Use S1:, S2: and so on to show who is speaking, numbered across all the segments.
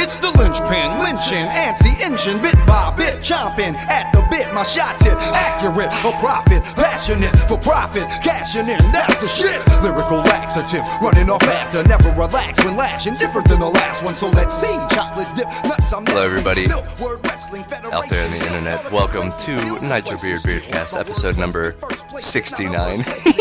S1: It's the linchpin, lynching, anti-engine, bit by bit, chomping at the bit. My shots hit accurate, a profit, passionate for profit, cashing in, that's the shit. Lyrical laxative, running off after, never relax when lashing, different than the last one. So let's see, chocolate dip, nuts.
S2: Hello everybody out there on the internet. Welcome to Nitro Beard Beardcast, episode number 69.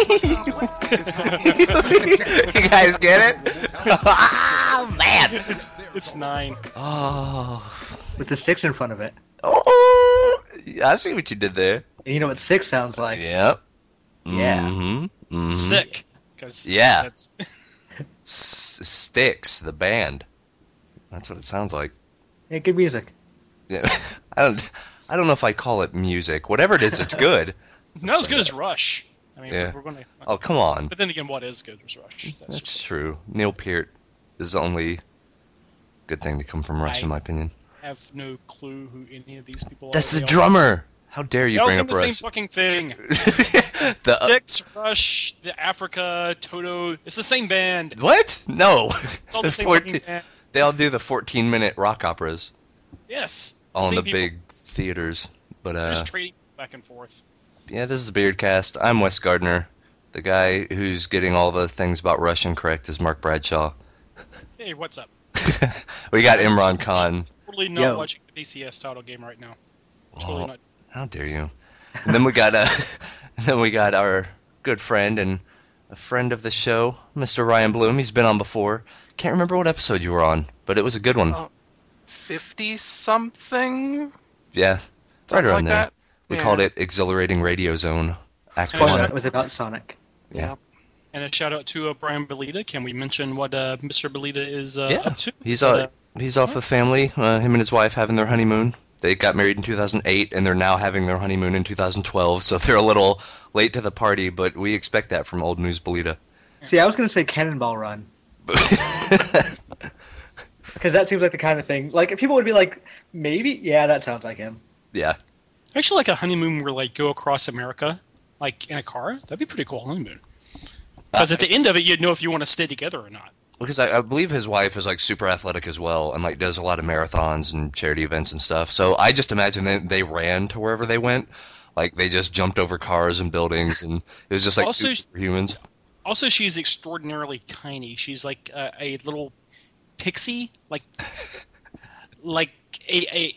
S2: You guys get it? Oh, man!
S3: It's 9.
S2: Oh.
S4: With the 6 in front of it.
S2: Oh, I see what you did there.
S4: And you know what 6 sounds like?
S2: Yep.
S4: Yeah.
S2: Mm-hmm. Mm-hmm.
S3: Sick.
S2: Yeah.
S3: That's...
S2: Styx, the band. That's what it sounds like.
S4: Yeah, good music.
S2: Yeah. I don't know if I call it music. Whatever it is, it's good.
S3: Not as good as Rush. I mean,
S2: Yeah.
S3: we're gonna...
S2: Oh, come on.
S3: But then again, what is good is Rush?
S2: That's true. Neil Peart is the only good thing to come from Rush, in my opinion.
S3: I have no clue who any of these people are.
S2: That's the drummer! How dare you bring up
S3: the
S2: Rush?
S3: same fucking thing.
S2: The,
S3: Styx, Rush, the Africa, Toto. It's the same band.
S2: what? No.
S3: It's all the
S2: The
S3: same
S2: 14
S3: fucking band.
S2: They all do the 14-minute rock operas.
S3: Yes.
S2: All in
S3: Same
S2: the
S3: people.
S2: big theaters. But,
S3: They're just trading back and forth.
S2: yeah, this is Beardcast. I'm Wes Gardner. The guy who's getting all the things about Rush incorrect is Mark Bradshaw.
S3: Hey, what's up?
S2: We got Imran Khan.
S3: Totally not
S4: Yo.
S3: watching the PCS title game right now.
S2: Well,
S3: Totally not.
S2: how dare you? And then we got our good friend and a friend of the show, Mr. Ryan Bloom. He's been on before. Can't remember what episode you were on, but it was a good one.
S5: 50-something?
S2: Yeah, right
S5: Something
S2: around
S5: like
S2: there.
S5: that?
S2: We
S5: Yeah.
S2: called it Exhilarating Radio Zone. Act
S3: Oh,
S4: One
S2: 1.
S4: was about Sonic.
S2: Yeah.
S3: And a shout out to Brian Belita. Can we mention what Mr. Belita is
S2: Yeah.
S3: up to?
S2: He's
S3: But,
S2: off with family. Him and his wife having their honeymoon. They got married in 2008, and they're now having their honeymoon in 2012. So they're a little late to the party, but we expect that from Old News Belita.
S4: See, I was going to say Cannonball Run. Because that seems like the kind of thing. Like, if people would be like, maybe? Yeah, that sounds like him.
S2: Yeah.
S3: Actually, like a honeymoon where like go across America, like in a car. That'd be a pretty cool honeymoon. Because at the end of it, you'd know if you want to stay together or not.
S2: Because I believe his wife is like super athletic as well, and like does a lot of marathons and charity events and stuff. So I just imagine they ran to wherever they went, like they just jumped over cars and buildings, and it was just like
S3: Also-
S2: two superhumans.
S3: Also, she's extraordinarily tiny. She's like a little pixie, like a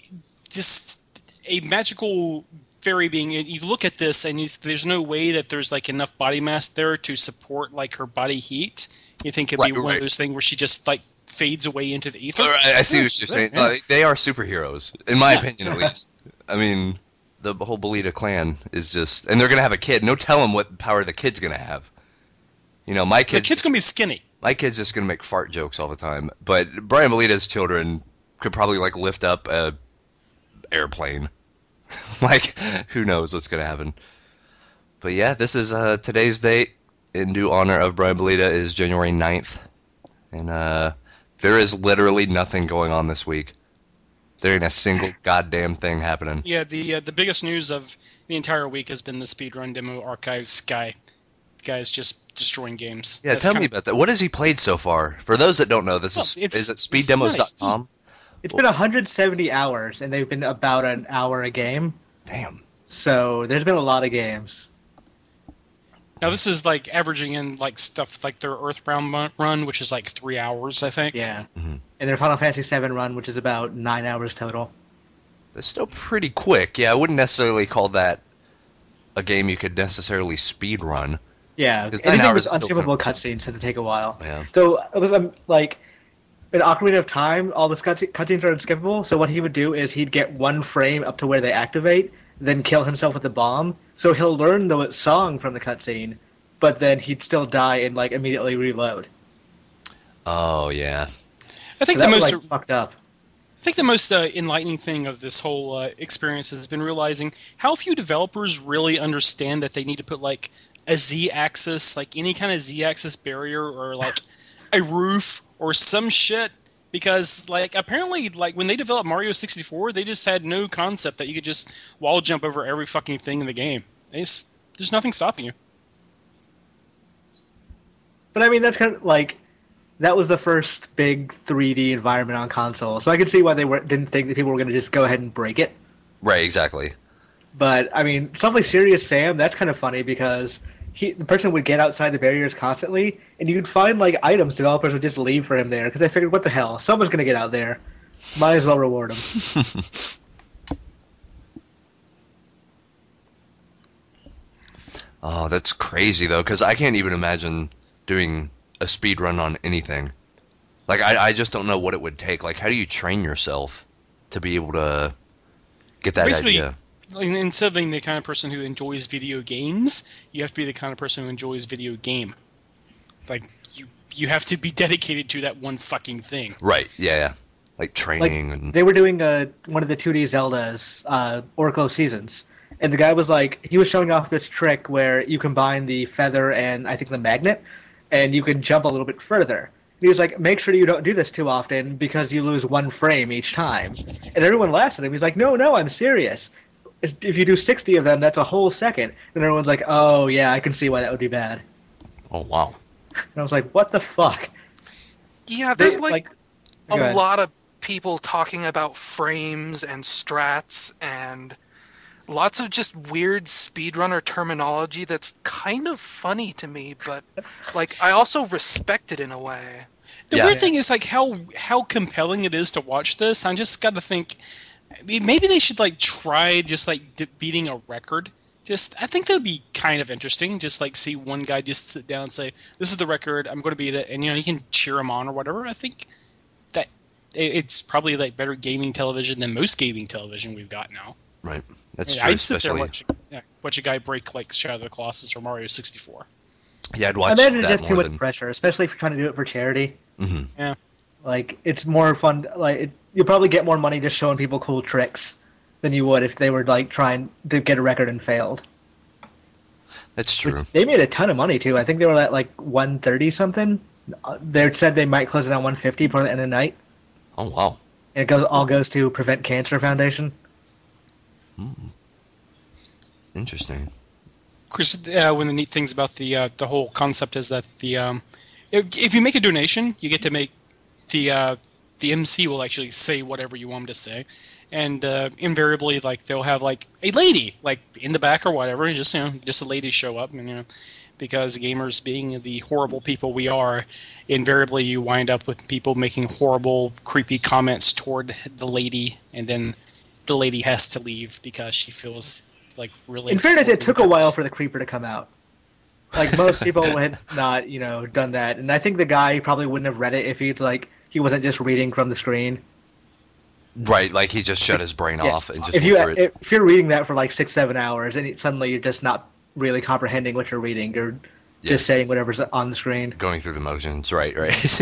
S3: magical fairy being. You look at this, and there's no way that there's like enough body mass there to support like her body heat. You think it'd be one
S2: Right.
S3: of those things where she just like fades away into the ether.
S2: All right, I see what you're saying. They are superheroes, in my opinion, at least. I mean, the whole Belita clan is just, and they're gonna have a kid. No telling what power the kid's gonna have. You know,
S3: The kid's gonna be skinny.
S2: my kid's just gonna make fart jokes all the time. But Brian Belita's children could probably like lift up a airplane. Like, who knows what's gonna happen? But yeah, this is today's date in due honor of Brian Belita is January 9th, and there is literally nothing going on this week. There ain't a single goddamn thing happening.
S3: Yeah, the biggest news of the entire week has been the speedrun demo archives guy. Guy's just destroying games.
S2: Yeah,
S3: That's
S2: tell
S3: kind
S2: me
S3: of-
S2: about that. What has he played so far? For those that don't know, this
S3: Well,
S2: is
S3: it's
S2: it speeddemos.com?
S4: It's been 170 hours, and they've been about an hour a game.
S2: Damn.
S4: So there's been a lot of games.
S3: Now this is like averaging in like stuff like their Earthbound run, which is like 3 hours, I think.
S4: Yeah.
S2: Mhm.
S4: And their Final Fantasy VII run, which is about 9 hours total.
S2: That's still pretty quick. Yeah, I wouldn't necessarily call that a game you could necessarily speed run.
S4: Yeah,
S2: 'Cause 9
S4: anything
S2: hours
S4: with
S2: is still
S4: unskippable cutscenes had to take a while.
S2: Yeah.
S4: So it was like in Ocarina of Time, all the cutscenes are unskippable. So what he would do is he'd get one frame up to where they activate, then kill himself with a bomb. So he'll learn the song from the cutscene, but then he'd still die and like immediately reload.
S2: Oh, yeah.
S3: I think
S4: So
S3: the
S4: that was
S3: most
S4: like fucked up.
S3: I think the most enlightening thing of this whole experience has been realizing how few developers really understand that they need to put like a Z-axis, like any kind of Z-axis barrier or like a roof or some shit. Because like apparently like when they developed Mario 64, they just had no concept that you could just wall jump over every fucking thing in the game. There's nothing stopping you.
S4: But I mean, that's kind of like that was the first big 3D environment on console. So I could see why they didn't think that people were going to just go ahead and break it.
S2: Right, exactly.
S4: But, I mean, stuff like Serious Sam, that's kind of funny because the person would get outside the barriers constantly, and you'd find, like, items developers would just leave for him there because they figured, what the hell, someone's going to get out there. Might as well reward him.
S2: Oh, that's crazy, though, because I can't even imagine doing a speed run on anything. Like, I just don't know what it would take. Like, how do you train yourself to be able to get that idea?
S3: Instead of being the kind of person who enjoys video games, you have to be the kind of person who enjoys video game. Like, you have to be dedicated to that one fucking thing.
S2: Right, yeah. Like, training and...
S4: They were doing one of the 2D Zeldas, Oracle Seasons. And the guy was he was showing off this trick where you combine the feather and I think the magnet, and you can jump a little bit further. He was like, make sure you don't do this too often because you lose 1 frame each time. And everyone laughs at him. He's like, no, I'm serious. If you do 60 of them, that's a whole second. And everyone's like, oh, yeah, I can see why that would be bad.
S2: Oh, wow.
S4: And I was like, what the fuck?
S5: Yeah, there's a lot of people talking about frames and strats and lots of just weird speedrunner terminology that's kind of funny to me, but like I also respect it in a way.
S3: The weird thing is like how compelling it is to watch this. I just got to think maybe they should like try just like beating a record. I think that would be kind of interesting. Just like see one guy just sit down and say, "This is the record. I'm going to beat it," and you can cheer him on or whatever. I think that it's probably like better gaming television than most gaming television we've got now.
S2: Right, that's true.
S3: I'd sit there and watch a guy break like Shadow of the Colossus or Mario 64.
S2: Yeah, I'd watch
S4: that. I imagine
S2: that
S4: it's just too much pressure, especially if you're trying to do it for charity.
S2: Mm-hmm.
S3: Yeah,
S4: like it's more fun. You'll probably get more money just showing people cool tricks than you would if they were like trying to get a record and failed.
S2: That's true.
S4: They made a ton of money too. I think they were at like 130 something. They said they might close it on 150 before the end of the night.
S2: Oh wow!
S4: And it all goes to Prevent Cancer Foundation.
S2: Interesting.
S3: Chris, one of the neat things about the whole concept is that if you make a donation, you get to make the MC will actually say whatever you want him to say, and invariably like they'll have like a lady like in the back or whatever, and just a lady show up, and because gamers being the horrible people we are, invariably you wind up with people making horrible, creepy comments toward the lady, and then the lady has to leave because she feels like really...
S4: In fairness, it took a while for the creeper to come out. Like, most people had not, done that. And I think the guy probably wouldn't have read it if he wasn't just reading from the screen.
S2: Right, like he just shut his brain off and just
S4: if
S2: went through it.
S4: If you're reading that for like 6-7 hours and suddenly you're just not really comprehending what you're reading, you're just saying whatever's on the screen.
S2: Going through the motions, right.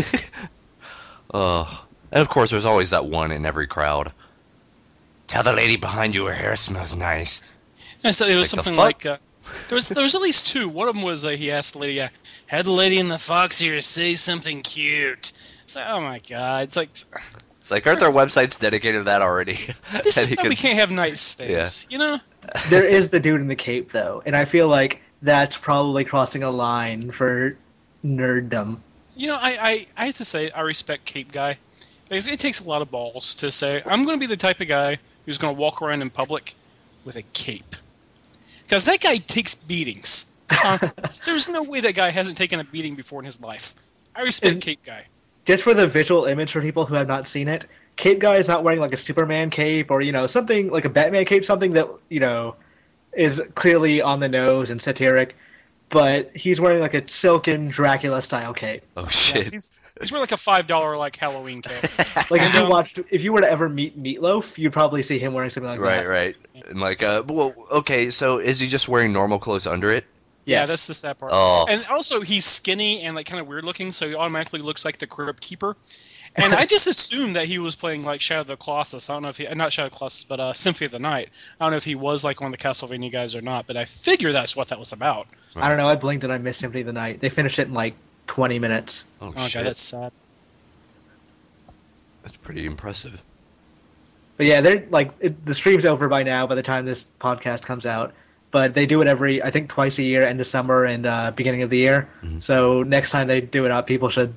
S2: And of course, there's always that one in every crowd. Tell the lady behind you her hair smells nice.
S3: And so it was something like there was at least two. One of them was he asked the lady, "Had the lady in the fox here say something cute?" It's like, oh my god! It's like
S2: aren't there websites dedicated to that already?
S3: This is why we can't have nice things,
S4: There is the dude in the cape though, and I feel like that's probably crossing a line for nerddom.
S3: I have to say I respect Cape Guy because it takes a lot of balls to say I'm going to be the type of guy who's going to walk around in public with a cape. Because that guy takes beatings constantly. There's no way that guy hasn't taken a beating before in his life. I respect Cape Guy.
S4: Just for the visual image for people who have not seen it, Cape Guy is not wearing like a Superman cape or, something like a Batman cape, something that, is clearly on the nose and satiric. But he's wearing like a silken Dracula-style cape.
S2: Oh, shit.
S3: Yeah, he's wearing like a $5 like Halloween cape.
S4: Like if you were to ever meet Meatloaf, you'd probably see him wearing something like that.
S2: Right. And like, okay, so is he just wearing normal clothes under it?
S3: Yeah, that's the sad part.
S2: Oh.
S3: And also, he's skinny and like kind of weird looking, so he automatically looks like the Crypt Keeper. And I just assumed that he was playing like Shadow of the Colossus. I don't know if not Shadow of the Colossus, but Symphony of the Night. I don't know if he was like one of the Castlevania guys or not, but I figure that's what that was about.
S4: I don't know. I blinked and I missed Symphony of the Night. They finished it in like 20 minutes.
S2: Oh
S3: shit. God, that's sad.
S2: That's pretty impressive.
S4: But yeah, they're like the stream's over by now. By the time this podcast comes out, but they do it twice a year, end of summer and beginning of the year. Mm-hmm. So next time they do it up, people should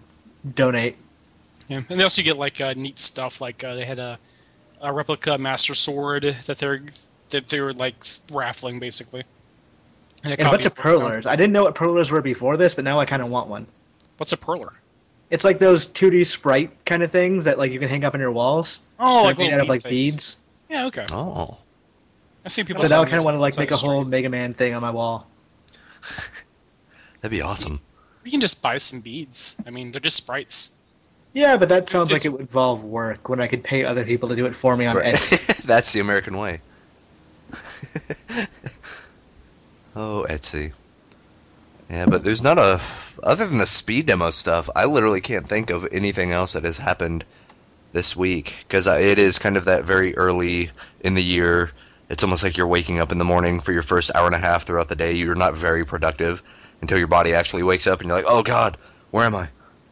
S4: donate.
S3: Yeah, and they also get like neat stuff. Like they had a replica Master Sword that they were like raffling basically.
S4: And a bunch of perlers. I didn't know what perlers were before this, but now I kind of want one.
S3: What's a perler?
S4: It's like those 2D sprite kind of things that like you can hang up on your walls.
S3: Oh, like
S4: made out of like beads.
S3: Yeah, okay.
S2: Oh.
S3: I see people.
S4: So now I kind of want to like make a whole Mega Man thing on my wall.
S2: That'd be awesome.
S3: You can just buy some beads. I mean, they're just sprites.
S4: Yeah, but that sounds like it would involve work when I could pay other people to do it for me on Etsy.
S2: That's the American way. Oh, Etsy. Yeah, but there's not a... Other than the speed demo stuff, I literally can't think of anything else that has happened this week. Because it is kind of that very early in the year. It's almost like you're waking up in the morning for your first hour and a half throughout the day. You're not very productive until your body actually wakes up and you're like, oh god, where am I?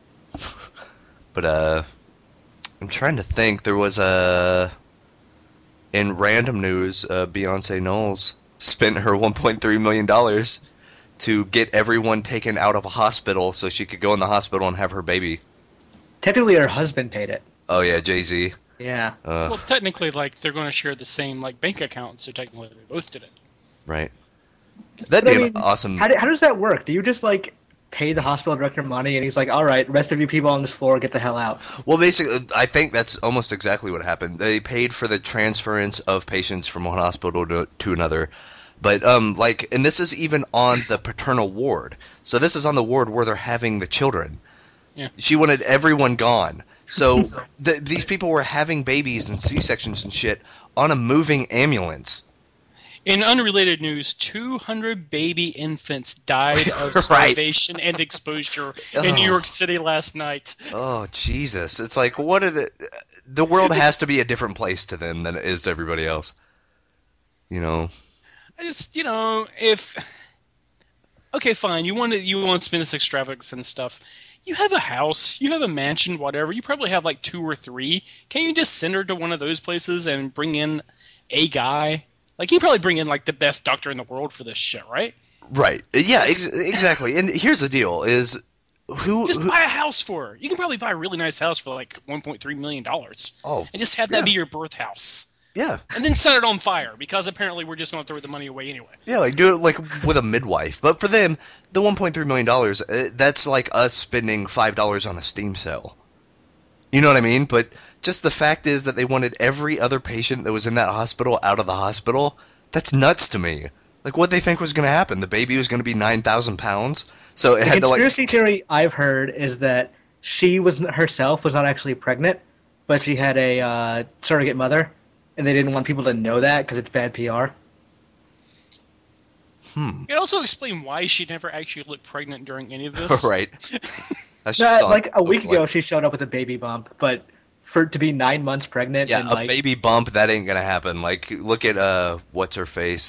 S2: But, I'm trying to think. There was in random news, Beyonce Knowles spent her $1.3 million to get everyone taken out of a hospital so she could go in the hospital and have her baby.
S4: Technically, her husband paid it.
S2: Oh, yeah, Jay-Z.
S4: Yeah.
S3: Well, technically, like, they're going to share the same, like, bank account, so technically they both did it.
S2: Right. That'd be an awesome...
S4: How does that work? Do you just, like, pay the hospital director money, and he's like, all right, rest of you people on this floor, get the hell out?
S2: Well, basically, I think that's almost exactly what happened. They paid for the transference of patients from one hospital to another. But, and this is even on the paternal ward. So this is on the ward where they're having the children.
S3: Yeah.
S2: She wanted everyone gone. So these people were having babies and C-sections and shit on a moving ambulance.
S3: In unrelated news, 200 baby infants died of starvation and exposure in New York City last night.
S2: Oh, Jesus. It's like, what are the world has to be a different place to them than it is to everybody else. You know?
S3: I just, okay, fine, you want to spend this extravagance and stuff. You have a house, you have a mansion, whatever. You probably have like 2 or 3. Can't you just send her to one of those places and bring in a guy? Like, you can probably bring in like the best doctor in the world for this shit, right?
S2: Right. Yeah, exactly. And here's the deal: is who
S3: buy a house for her. You can probably buy a really nice house for like $1.3 million.
S2: Oh,
S3: and just have that be your birth house.
S2: Yeah.
S3: And then set it on fire, because apparently we're just going to throw the money away anyway.
S2: Yeah, like do it like with a midwife. But for them, the $1.3 million, that's like us spending $5 on a Steam sale. You know what I mean? But just the fact is that they wanted every other patient that was in that hospital out of the hospital. That's nuts to me. Like, what they think was going to happen? The baby was going to be 9,000 pounds? So it had to, like... The
S4: conspiracy theory I've heard is that she herself was not actually pregnant, but she had a surrogate mother. And they didn't want people to know that because it's bad PR.
S3: You can also explain why she never actually looked pregnant during any of this.
S2: Right.
S4: Like a week ago, she showed up with a baby bump, but to be 9 months pregnant...
S2: Yeah,
S4: and
S2: a baby bump, that ain't gonna happen. Like, look at, what's-her-face?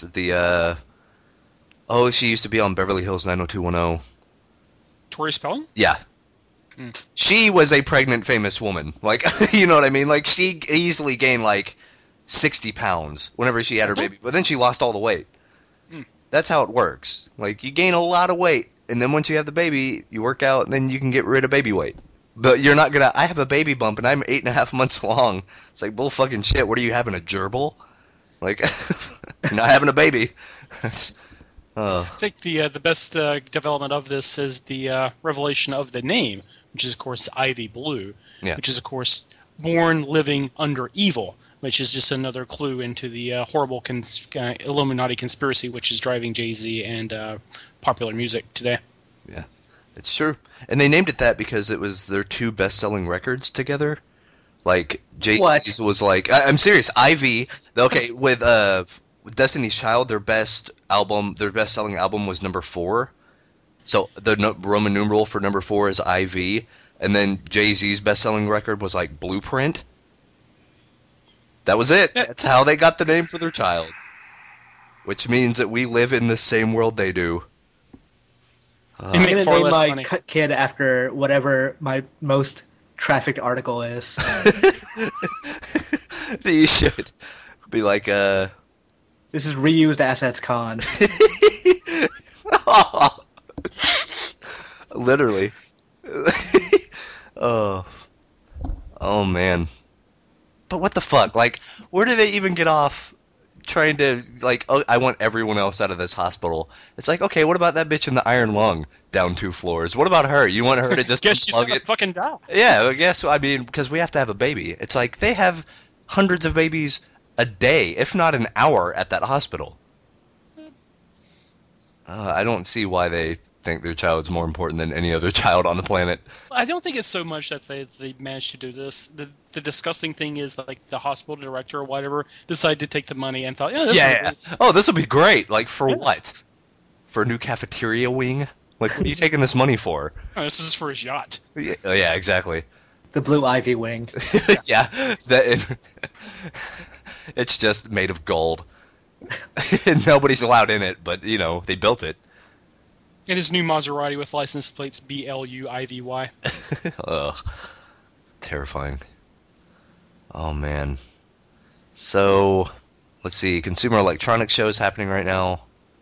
S2: She used to be on Beverly Hills 90210.
S3: Tori Spelling?
S2: Yeah. She was a pregnant famous woman. Like, you know what I mean? Like, she easily gained, like... 60 pounds whenever she had her baby, but then she lost all the weight. That's how it works. Like, you gain a lot of weight, and then once you have the baby, you work out, and then you can get rid of baby weight. But you're not gonna... I have a baby bump, and I'm 8.5 months long. It's like, bull fucking shit. What are you having, a gerbil? Like, you're not having a baby.
S3: I think the best development of this is the revelation of the name, which is, of course, Ivy Blue, which is, of course, born living under evil, which is just another clue into the horrible Illuminati conspiracy which is driving Jay-Z and popular music today.
S2: Yeah, it's true. And they named it that because it was their 2 best-selling records together. Like, Jay-Z's was like... I'm serious. Ivy... Okay, with Destiny's Child, their best-selling album was number 4. So the Roman numeral for number 4 is IV. And then Jay-Z's best-selling record was like Blueprint. That was it. That's how they got the name for their child. Which means that we live in the same world they do.
S4: I'm going to name my kid after whatever my most trafficked article is.
S2: You should be like,
S4: This is Reused Assets Con.
S2: Literally. Oh, oh man. But what the fuck? Like, where do they even get off trying to, like, oh, I want everyone else out of this hospital? It's like, okay, what about that bitch in the iron lung down 2 floors? What about her? You want her to just
S3: Guess she's
S2: unplug
S3: gonna
S2: it?
S3: fucking die.
S2: Yeah, I guess, I mean, because we have to have a baby. It's like, they have hundreds of babies a day, if not an hour, at that hospital. I don't see why they think their child's more important than any other child on the planet.
S3: I don't think it's so much that they managed to do this. The disgusting thing is, like, the hospital director or whatever decided to take the money and thought, yeah, this is great.
S2: Oh, this will be great. Like, for what? For a new cafeteria wing? Like, what are you taking this money for?
S3: Oh, this is for his yacht.
S2: Yeah, exactly.
S4: The Blue Ivy wing.
S2: Yeah, it's just made of gold. Nobody's allowed in it, but, you know, they built it.
S3: And his new Maserati with license plates BLUIVY.
S2: Ugh. Terrifying. Oh, man. So, let's see. Consumer electronics shows happening right now.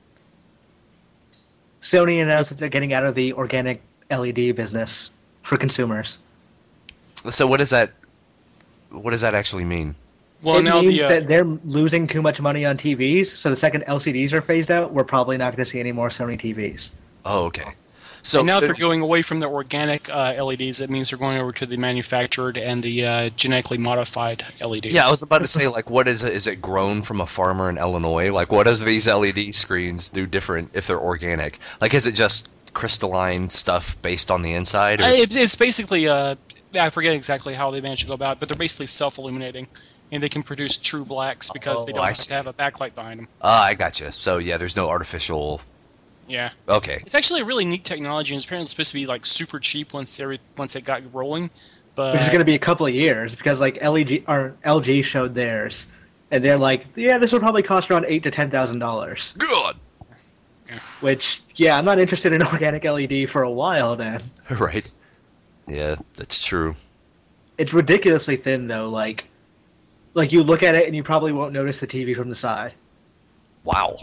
S4: Sony announced that they're getting out of the organic LED business for consumers.
S2: So what does that actually mean?
S3: Well,
S4: it
S3: now
S4: means that they're losing too much money on TVs, so the second LCDs are phased out, we're probably not going to see any more Sony TVs.
S2: Oh, okay. So
S3: now they're going away from the organic LEDs. That means they're going over to the manufactured and the genetically modified LEDs.
S2: Yeah, I was about to say, like, what is it? Is it grown from a farmer in Illinois? Like, what does these LED screens do different if they're organic? Like, is it just crystalline stuff based on the inside? Or
S3: it's basically, I forget exactly how they managed to go about it, but they're basically self-illuminating. And they can produce true blacks because they don't have to have a backlight behind them.
S2: I gotcha. So, yeah, there's no artificial...
S3: Yeah.
S2: Okay.
S3: It's actually a really neat technology, and it's apparently supposed to be, like, super cheap once it got rolling. But
S4: which is going to be a couple of years, because, like, LG showed theirs, and they're like, yeah, this will probably cost around $8,000 to $10,000.
S2: Good!
S4: Which, yeah, I'm not interested in organic LED for a while, man.
S2: Right. Yeah, that's true.
S4: It's ridiculously thin, though, like you look at it and you probably won't notice the TV from the side.
S2: Wow.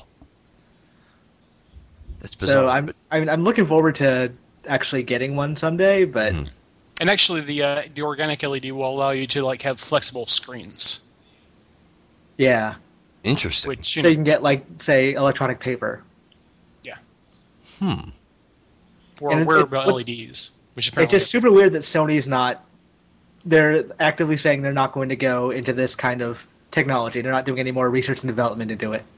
S2: That's bizarre.
S4: So I'm looking forward to actually getting one someday, but
S3: and actually the organic LED will allow you to, like, have flexible screens.
S4: Yeah.
S2: Interesting.
S3: Which,
S4: so you can get, like, say, electronic paper.
S3: Yeah.
S2: Or
S3: and wearable LEDs. Which apparently
S4: it's just super weird that Sony's not. They're actively saying they're not going to go into this kind of technology. They're not doing any more research and development into it.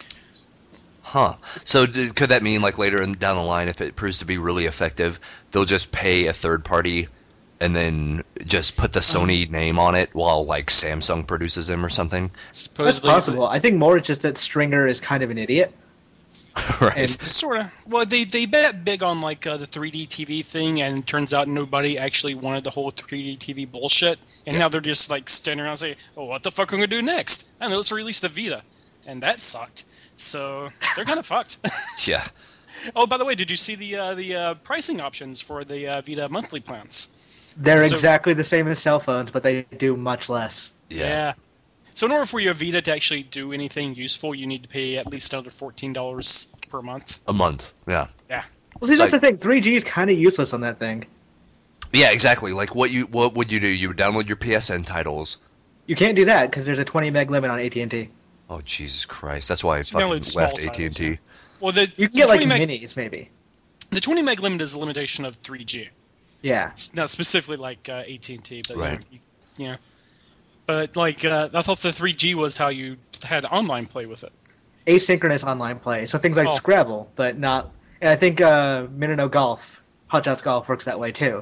S2: Huh. So could that mean, like, later down the line, if it proves to be really effective, they'll just pay a third party and then just put the Sony name on it while, like, Samsung produces them or something?
S3: Supposedly,
S4: that's possible. I think more it's just that Stringer is kind of an idiot.
S2: Right.
S3: Sort of. Well, they bet big on, like, the 3D TV thing, and it turns out nobody actually wanted the whole 3D TV bullshit. And now they're just, like, standing around and saying, oh, what the fuck are we going to do next? I don't know, let's release the Vita. And that sucked. So they're kind of fucked.
S2: Yeah.
S3: Oh, by the way, did you see the pricing options for the Vita monthly plans?
S4: They're exactly the same as cell phones, but they do much less.
S3: Yeah. So in order for your Vita to actually do anything useful, you need to pay at least another $14 per month.
S2: A month, yeah.
S3: Yeah.
S4: Well, see, that's the thing. 3G is kind of useless on that thing.
S2: Yeah, exactly. Like, what would you do? You would download your PSN titles.
S4: You can't do that because there's a 20 meg limit on AT&T.
S2: Oh, Jesus Christ. That's why I fucking left AT&T.
S3: Yeah. Well,
S4: you can get, like, minis, maybe.
S3: The 20 meg limit is a limitation of 3G.
S4: Yeah.
S3: It's not specifically like AT&T, but
S2: right.
S3: Yeah. But, like, I thought the 3G was how you had online play with it.
S4: Asynchronous online play, so things like Scrabble, but not. And I think Minnow Golf, Hot Shots Golf works that way too.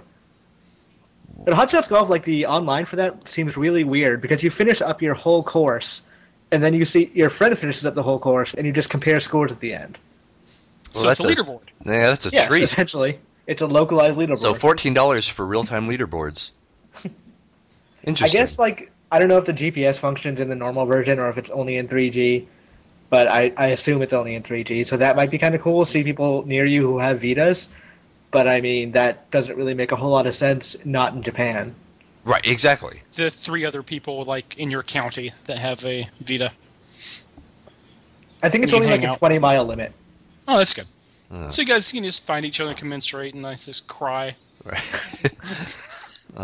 S4: But Hot Shots Golf, like, the online for that seems really weird because you finish up your whole course, and then you see your friend finishes up the whole course, and you just compare scores at the end.
S3: Well, so it's a leaderboard.
S2: Yeah, that's a treat.
S4: Essentially, it's a localized leaderboard.
S2: So $14 for real-time leaderboards. Interesting.
S4: I guess, like, I don't know if the GPS functions in the normal version or if it's only in 3G, but I assume it's only in 3G, so that might be kind of cool. See people near you who have Vitas, but I mean, that doesn't really make a whole lot of sense not in Japan.
S2: Right, exactly.
S3: The 3 other people, like, in your county that have a Vita.
S4: I think it's only like a 20-mile limit.
S3: Oh, that's good. So you guys can just find each other, commensurate, and just cry.
S2: Right.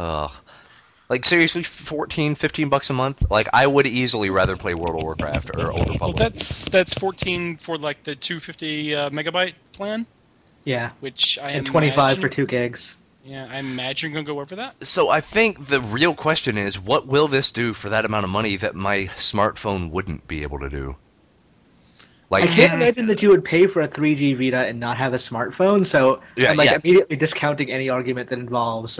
S2: Like, seriously, 14, 15 bucks a month? Like, I would easily rather play World of Warcraft or Old Republic.
S3: Well, that's 14 for like the 250 megabyte plan.
S4: Yeah.
S3: Which I
S4: and 25 for 2 gigs.
S3: Yeah, I imagine you're going to go over that.
S2: So I think the real question is, what will this do for that amount of money that my smartphone wouldn't be able to do? Like,
S4: I can't imagine that you would pay for a 3G Vita and not have a smartphone, so I'm immediately discounting any argument that involves,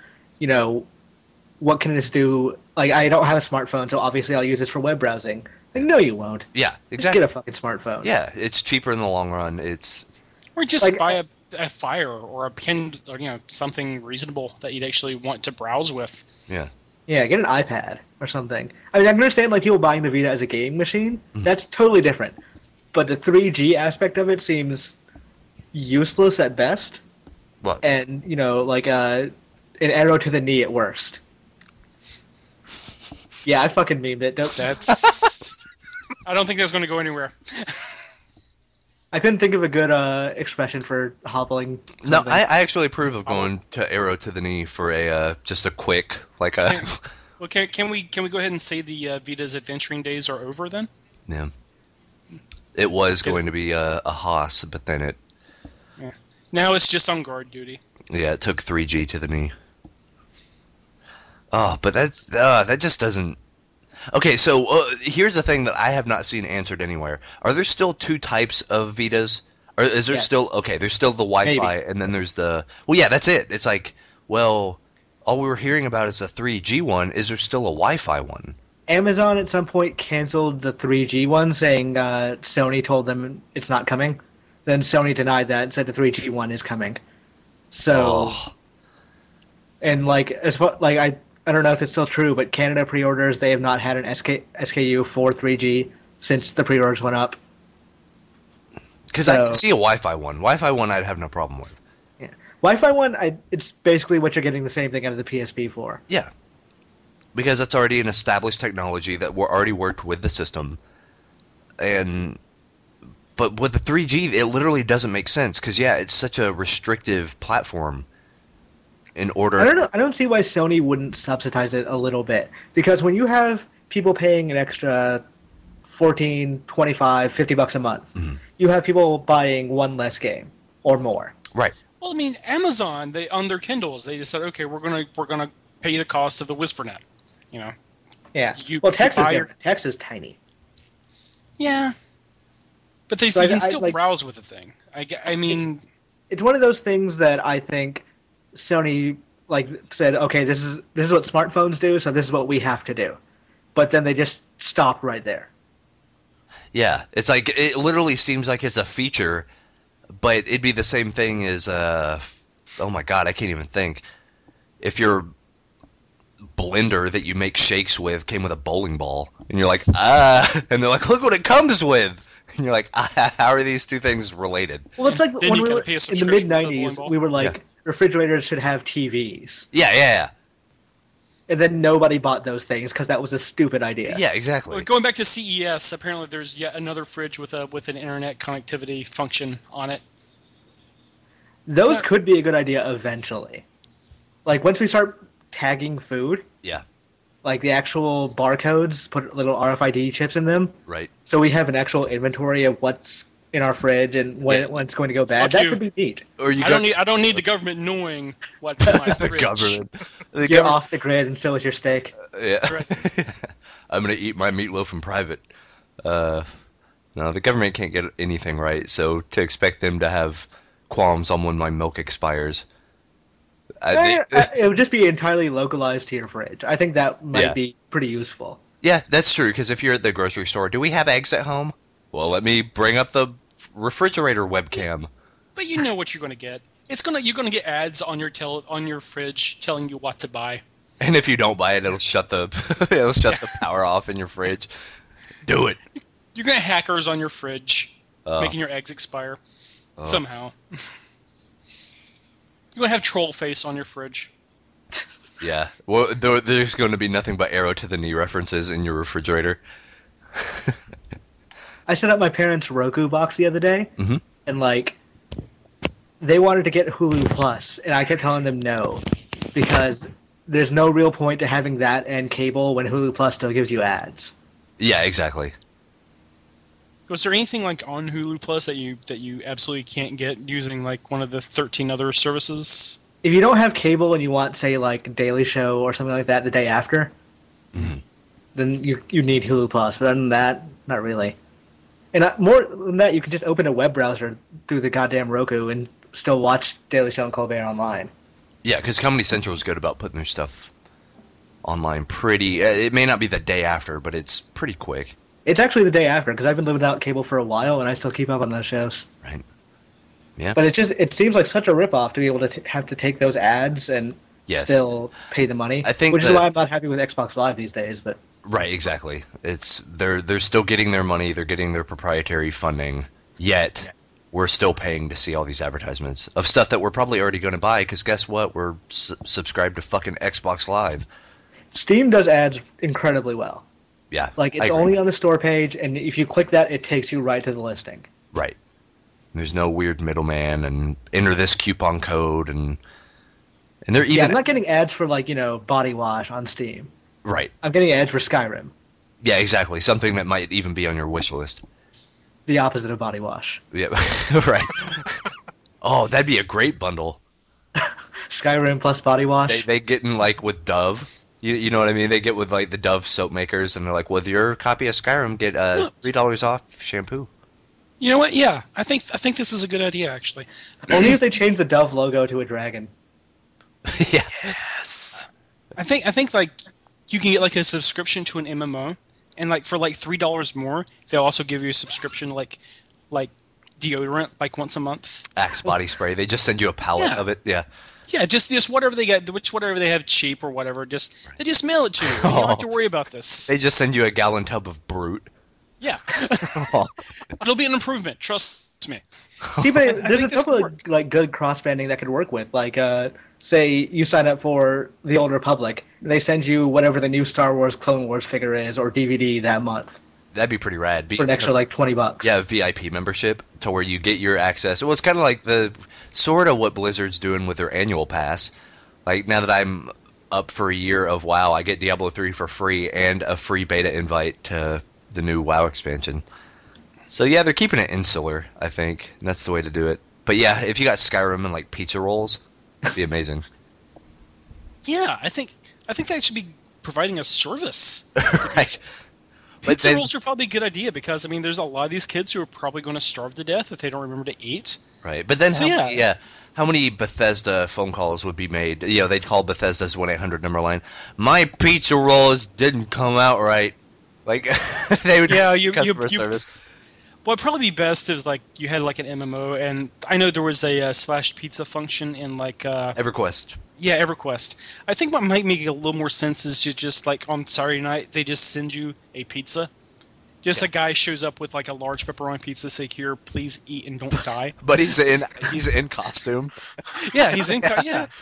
S4: what can this do? Like, I don't have a smartphone, so obviously I'll use this for web browsing. Like, no, you won't.
S2: Yeah, exactly.
S4: Just get a fucking smartphone.
S2: Yeah, it's cheaper in the long run.
S3: Or just buy a Fire or a pen, or something reasonable that you'd actually want to browse with.
S2: Yeah.
S4: Yeah, get an iPad or something. I mean, I can understand like people buying the Vita as a game machine. That's totally different. But the 3G aspect of it seems useless at best.
S2: What?
S4: And an arrow to the knee at worst. Yeah, I fucking memed it.
S3: That's. I don't think that's going to go anywhere.
S4: I couldn't think of a good expression for hobbling.
S2: Something. No, I actually approve of going to arrow to the knee for just a quick
S3: Well, can we go ahead and say the Vita's adventuring days are over then?
S2: Yeah. It was going to be a Haas, but then it.
S3: Yeah. Now it's just on guard duty.
S2: Yeah, it took 3G to the knee. Oh, but that just doesn't. Okay, so here's the thing that I have not seen answered anywhere. Are there still 2 types of Vitas? Or is there still... Okay, there's still the Wi-Fi, and then there's the... Well, yeah, that's it. It's like, well, all we were hearing about is a 3G one. Is there still a Wi-Fi one?
S4: Amazon at some point canceled the 3G one, saying Sony told them it's not coming. Then Sony denied that and said the 3G one is coming. So... Oh. And, I don't know if it's still true, but Canada pre-orders, they have not had an SKU for 3G since the pre-orders went up.
S2: Because I can see a Wi-Fi one. Wi-Fi one I'd have no problem with.
S4: Yeah. Wi-Fi one, it's basically what you're getting the same thing out of the PSP for.
S2: Yeah. Because that's already an established technology that already worked with the system. But with the 3G, it literally doesn't make sense. Because, it's such a restrictive platform. In order,
S4: I don't see why Sony wouldn't subsidize it a little bit, because when you have people paying an extra $14, $25, $50 a month, you have people buying one less game or more.
S2: Right.
S3: Well, I mean, Amazon, on their Kindles, they just said, okay, we're gonna pay the cost of the WhisperNet.
S4: Yeah. Text is tiny.
S3: Yeah. But you can still browse with the thing. I mean,
S4: it's one of those things that I think Sony said, okay, this is what smartphones do, so this is what we have to do. But then they just stopped right there.
S2: Yeah, it's like it literally seems like it's a feature, but it'd be the same thing as oh my god, I can't even think. If your blender that you make shakes with came with a bowling ball, and you're like, and they're like, look what it comes with. And you're like, how are these two things related?
S4: Well, it's like when we were in the mid-90s, we were like, refrigerators should have TVs.
S2: Yeah.
S4: And then nobody bought those things because that was a stupid idea.
S2: Yeah, exactly.
S3: Well, going back to CES, apparently there's yet another fridge with an internet connectivity function on it.
S4: Those could be a good idea eventually. Like, once we start tagging food...
S2: Yeah.
S4: Like, the actual barcodes, put little RFID chips in them.
S2: Right.
S4: So we have an actual inventory of what's in our fridge and when it's going to go bad. That could be neat.
S3: Or I don't need the government knowing what's in my fridge.
S4: You're off the grid and so is your steak.
S2: Yeah. That's right. I'm going to eat my meatloaf in private. No, the government can't get anything right, so to expect them to have qualms on when my milk expires...
S4: it would just be entirely localized to your fridge. I think that might be pretty useful.
S2: Yeah, that's true, because if you're at the grocery store, do we have eggs at home? Well, let me bring up the refrigerator webcam.
S3: But you know what you're going to get. You're going to get ads on your fridge telling you what to buy.
S2: And if you don't buy it, it'll shut the the power off in your fridge. Do it.
S3: You're going to have hackers on your fridge making your eggs expire somehow. You're going to have troll face on your fridge.
S2: Yeah. Well, there's going to be nothing but arrow to the knee references in your refrigerator.
S4: I set up my parents' Roku box the other day, and they wanted to get Hulu Plus, and I kept telling them no, because there's no real point to having that and cable when Hulu Plus still gives you ads.
S2: Yeah, exactly.
S3: Was there anything like on Hulu Plus that you absolutely can't get using like one of the 13 other services?
S4: If you don't have cable and you want, say, like Daily Show or something like that the day after, then you need Hulu Plus. But other than that, not really. And more than that, you can just open a web browser through the goddamn Roku and still watch Daily Show and Colbert online.
S2: Yeah, because Comedy Central is good about putting their stuff online pretty... it may not be the day after, but it's pretty quick.
S4: It's actually the day after, because I've been living without cable for a while, and I still keep up on those shows.
S2: Right. Yeah.
S4: But it seems like such a ripoff to be able to have to take those ads and still pay the money.
S2: I think
S4: which is why I'm not happy with Xbox Live these days. But
S2: right, exactly. It's they're still getting their money, they're getting their proprietary funding, yet we're still paying to see all these advertisements of stuff that we're probably already going to buy, because guess what? We're subscribed to fucking Xbox Live.
S4: Steam does ads incredibly well.
S2: Yeah.
S4: Like, it's only on the store page, and if you click that, it takes you right to the listing.
S2: Right. There's no weird middleman, and enter this coupon code, and they're even...
S4: Yeah, I'm not getting ads for, like, Body Wash on Steam.
S2: Right.
S4: I'm getting ads for Skyrim.
S2: Yeah, exactly. Something that might even be on your wish list.
S4: The opposite of Body Wash.
S2: Yeah, right. Oh, that'd be a great bundle.
S4: Skyrim plus Body Wash.
S2: They get in, like, with Dove. You know what I mean? They get with, like, the Dove soap makers, and they're like, with your copy of Skyrim, get $3 off shampoo.
S3: You know what? Yeah, I think this is a good idea, actually.
S4: Only if they change the Dove logo to a dragon.
S2: Yeah.
S3: Yes. I think like you can get like a subscription to an MMO, and like for like $3 more, they'll also give you a subscription like deodorant like once a month.
S2: Axe body spray. They just send you a pallet of it. Yeah.
S3: Yeah, just whatever they got, whatever they have cheap or whatever. They just mail it to you. You don't have to worry about this.
S2: They just send you a gallon tub of Brute.
S3: Yeah. It'll be an improvement. Trust me.
S4: See, but there's a couple of like good cross-banding that could work with. Like, say you sign up for the Old Republic, they send you whatever the new Star Wars Clone Wars figure is or DVD that month.
S2: That'd be pretty rad.
S4: For an extra like $20.
S2: Yeah, VIP membership to where you get your access. Well, it's kind of like sort of what Blizzard's doing with their annual pass. Like, now that I'm up for a year of WoW, I get Diablo 3 for free and a free beta invite to the new WoW expansion. So yeah, they're keeping it insular, I think, and that's the way to do it. But yeah, if you got Skyrim and like pizza rolls, it'd be amazing.
S3: Yeah, I think they should be providing a service.
S2: Right.
S3: Pizza rolls are probably a good idea because, I mean, there's a lot of these kids who are probably going to starve to death if they don't remember to eat.
S2: Right, but then how many Bethesda phone calls would be made? You know, they'd call Bethesda's 1-800 number line. My pizza rolls didn't come out right. Like, they would customer service.
S3: What would probably be best is like you had like an MMO, and I know there was a slash pizza function in like
S2: EverQuest.
S3: Yeah, EverQuest. I think what might make a little more sense is to just like on Saturday night they just send you a pizza. Just a guy shows up with like a large pepperoni pizza, say, "Here, please eat and don't die."
S2: But he's in costume.
S3: Yeah, he's in costume. Yeah,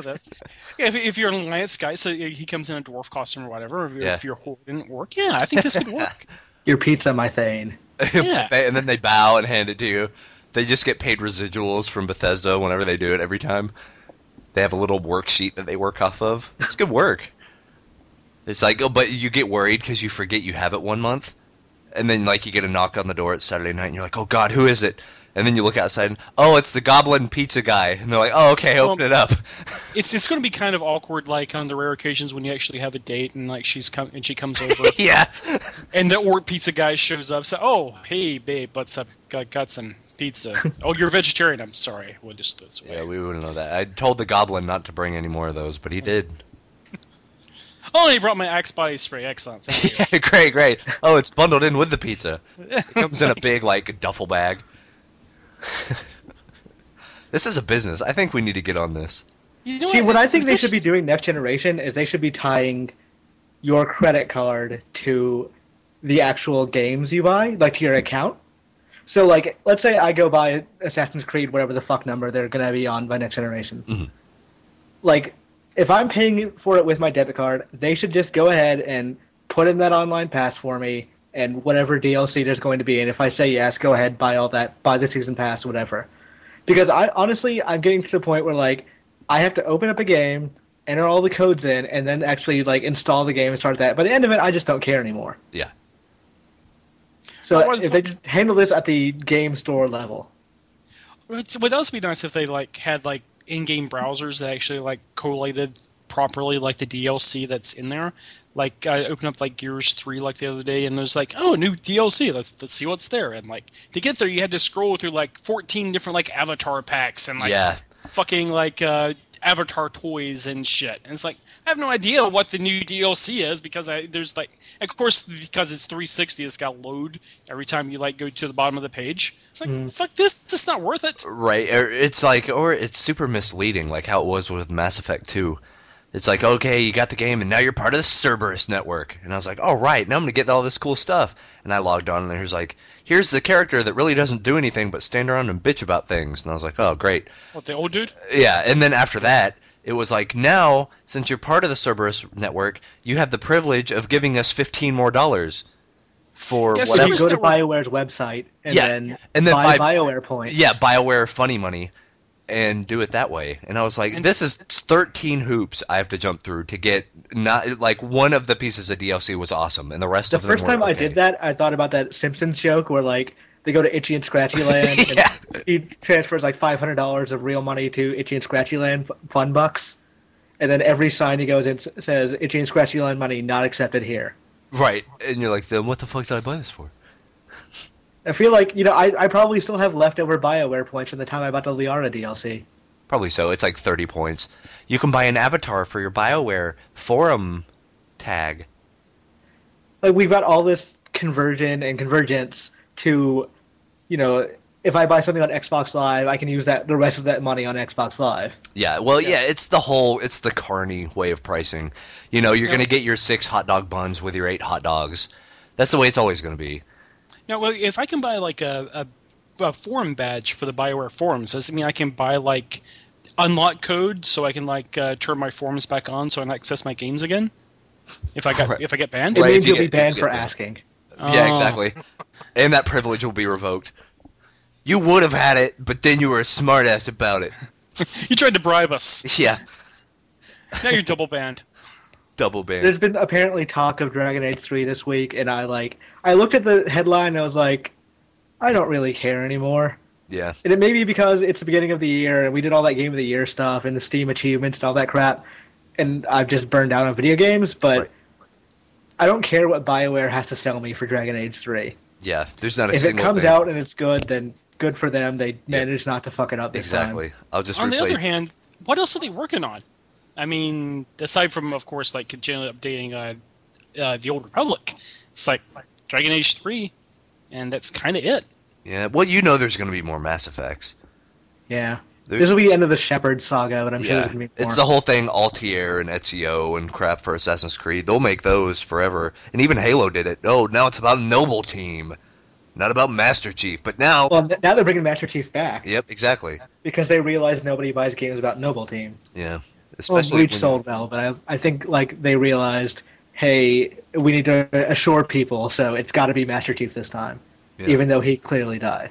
S3: if you're an Alliance guy, so he comes in a dwarf costume or whatever. If your Horde didn't work, I think this could work.
S4: Your pizza, my Thane.
S3: Yeah.
S2: And then they bow and hand it to you. They just get paid residuals from Bethesda whenever they do it every time. They have a little worksheet that they work off of. It's good work. It's like, but you get worried because you forget you have it 1 month. And then, like, you get a knock on the door at Saturday night, and you're like, oh, God, who is it? And then you look outside, and, oh, it's the Goblin Pizza guy. And they're like, oh, okay, open it up.
S3: It's going to be kind of awkward, like, on the rare occasions when you actually have a date, and, like, she comes over.
S2: Yeah.
S3: And the Orc Pizza guy shows up, so, oh, hey, babe, what's up? Got some pizza. Oh, you're a vegetarian. I'm sorry. We'll just throw this away.
S2: Yeah, we wouldn't know that. I told the Goblin not to bring any more of those, but he did.
S3: Oh, he brought my Axe body spray. Excellent. Thank you.
S2: Yeah, great. Oh, it's bundled in with the pizza. It comes in a big, like, duffel bag. This is a business. I think we need to get on this.
S4: You know what I think they should be doing next generation is they should be tying your credit card to the actual games you buy, like to your account. So, like, let's say I go buy Assassin's Creed, whatever the fuck number they're going to be on by next generation.
S2: Mm-hmm.
S4: Like, if I'm paying for it with my debit card, they should just go ahead and put in that online pass for me and whatever DLC there's going to be. And if I say yes, go ahead, buy all that, buy the season pass, whatever. Because I'm getting to the point where, like, I have to open up a game, enter all the codes in, and then actually like install the game and start that. By the end of it, I just don't care anymore.
S2: Yeah.
S4: So if they just handle this at the game store level.
S3: It would also be nice if they like had like in-game browsers that actually like collated properly like the DLC that's in there. Like I opened up like Gears 3 like the other day, and there's like, oh, new DLC. Let's see what's there. And like to get there, you had to scroll through like 14 different like avatar packs and like fucking like avatar toys and shit. And it's like I have no idea what the new DLC is because there's like, of course, because it's 360, it's got load every time you like go to the bottom of the page. It's like fuck this. This is not worth it.
S2: Right. It's like, or it's super misleading, like how it was with Mass Effect 2. It's like, okay, you got the game, and now you're part of the Cerberus network. And I was like, oh, right, now I'm going to get all this cool stuff. And I logged on, and there's like, here's the character that really doesn't do anything but stand around and bitch about things. And I was like, oh, great.
S3: What, the old dude?
S2: Yeah, and then after that, it was like, now, since you're part of the Cerberus network, you have the privilege of giving us $15 more for
S3: Yeah,
S2: whatever.
S4: You go to BioWare's website and then buy BioWare points.
S2: Yeah, BioWare funny money. And do it that way. And I was like, this is 13 hoops I have to jump through to get, not like one of the pieces of DLC was awesome, and the rest of them were
S4: The first time I did that, I thought about that Simpsons joke where like they go to Itchy and Scratchy Land and he transfers like $500 of real money to Itchy and Scratchy Land fun bucks, and then every sign he goes in says Itchy and Scratchy Land money not accepted here.
S2: Right, and you're like, then what the fuck did I buy this for?
S4: I feel like, I probably still have leftover BioWare points from the time I bought the Liara DLC.
S2: Probably so. It's like 30 points. You can buy an avatar for your BioWare forum tag.
S4: Like, we've got all this conversion and convergence to, if I buy something on Xbox Live, I can use the rest of that money on Xbox Live.
S2: Yeah, well, yeah, it's the carny way of pricing. You're going to get your 6 hot dog buns with your 8 hot dogs. That's the way it's always going to be.
S3: Now, well, if I can buy like a forum badge for the BioWare forums, does it mean I can buy like unlock code so I can like turn my forums back on so I can access my games again? If I get banned,
S4: it means you'll be banned for asking.
S2: Yeah, exactly. And that privilege will be revoked. You would have had it, but then you were a smartass about it.
S3: You tried to bribe us.
S2: Yeah.
S3: Now you're double banned.
S2: Double banned.
S4: There's been apparently talk of Dragon Age 3 this week, and I looked at the headline and I was like, I don't really care anymore.
S2: Yeah.
S4: And it may be because it's the beginning of the year, and we did all that Game of the Year stuff, and the Steam achievements and all that crap, and I've just burned out on video games, but I don't care what BioWare has to sell me for Dragon Age 3.
S2: Yeah, there's not a
S4: if
S2: single
S4: it comes
S2: thing.
S4: out and it's good, then good for them. They managed not to fuck it up this
S2: Exactly.
S4: time.
S2: I'll just
S3: On
S2: replay.
S3: the other hand, what else are they working on? I mean, aside from, of course, like continually updating the Old Republic, it's like Dragon Age 3, and that's kind of it.
S2: Yeah, well, there's going to be more Mass Effects.
S4: Yeah. This will be the end of the Shepard saga, but I'm sure there's going to be more.
S2: It's the whole thing, Altair and Ezio and crap for Assassin's Creed. They'll make those forever. And even Halo did it. Oh, now it's about Noble Team, not about Master Chief. But now...
S4: Well, now they're bringing Master Chief back.
S2: Yep, exactly.
S4: Because they realize nobody buys games about Noble Team.
S2: Yeah.
S4: Especially Breach sold well, but I think they realized, hey, we need to assure people, so it's got to be Master Chief this time, even though he clearly died.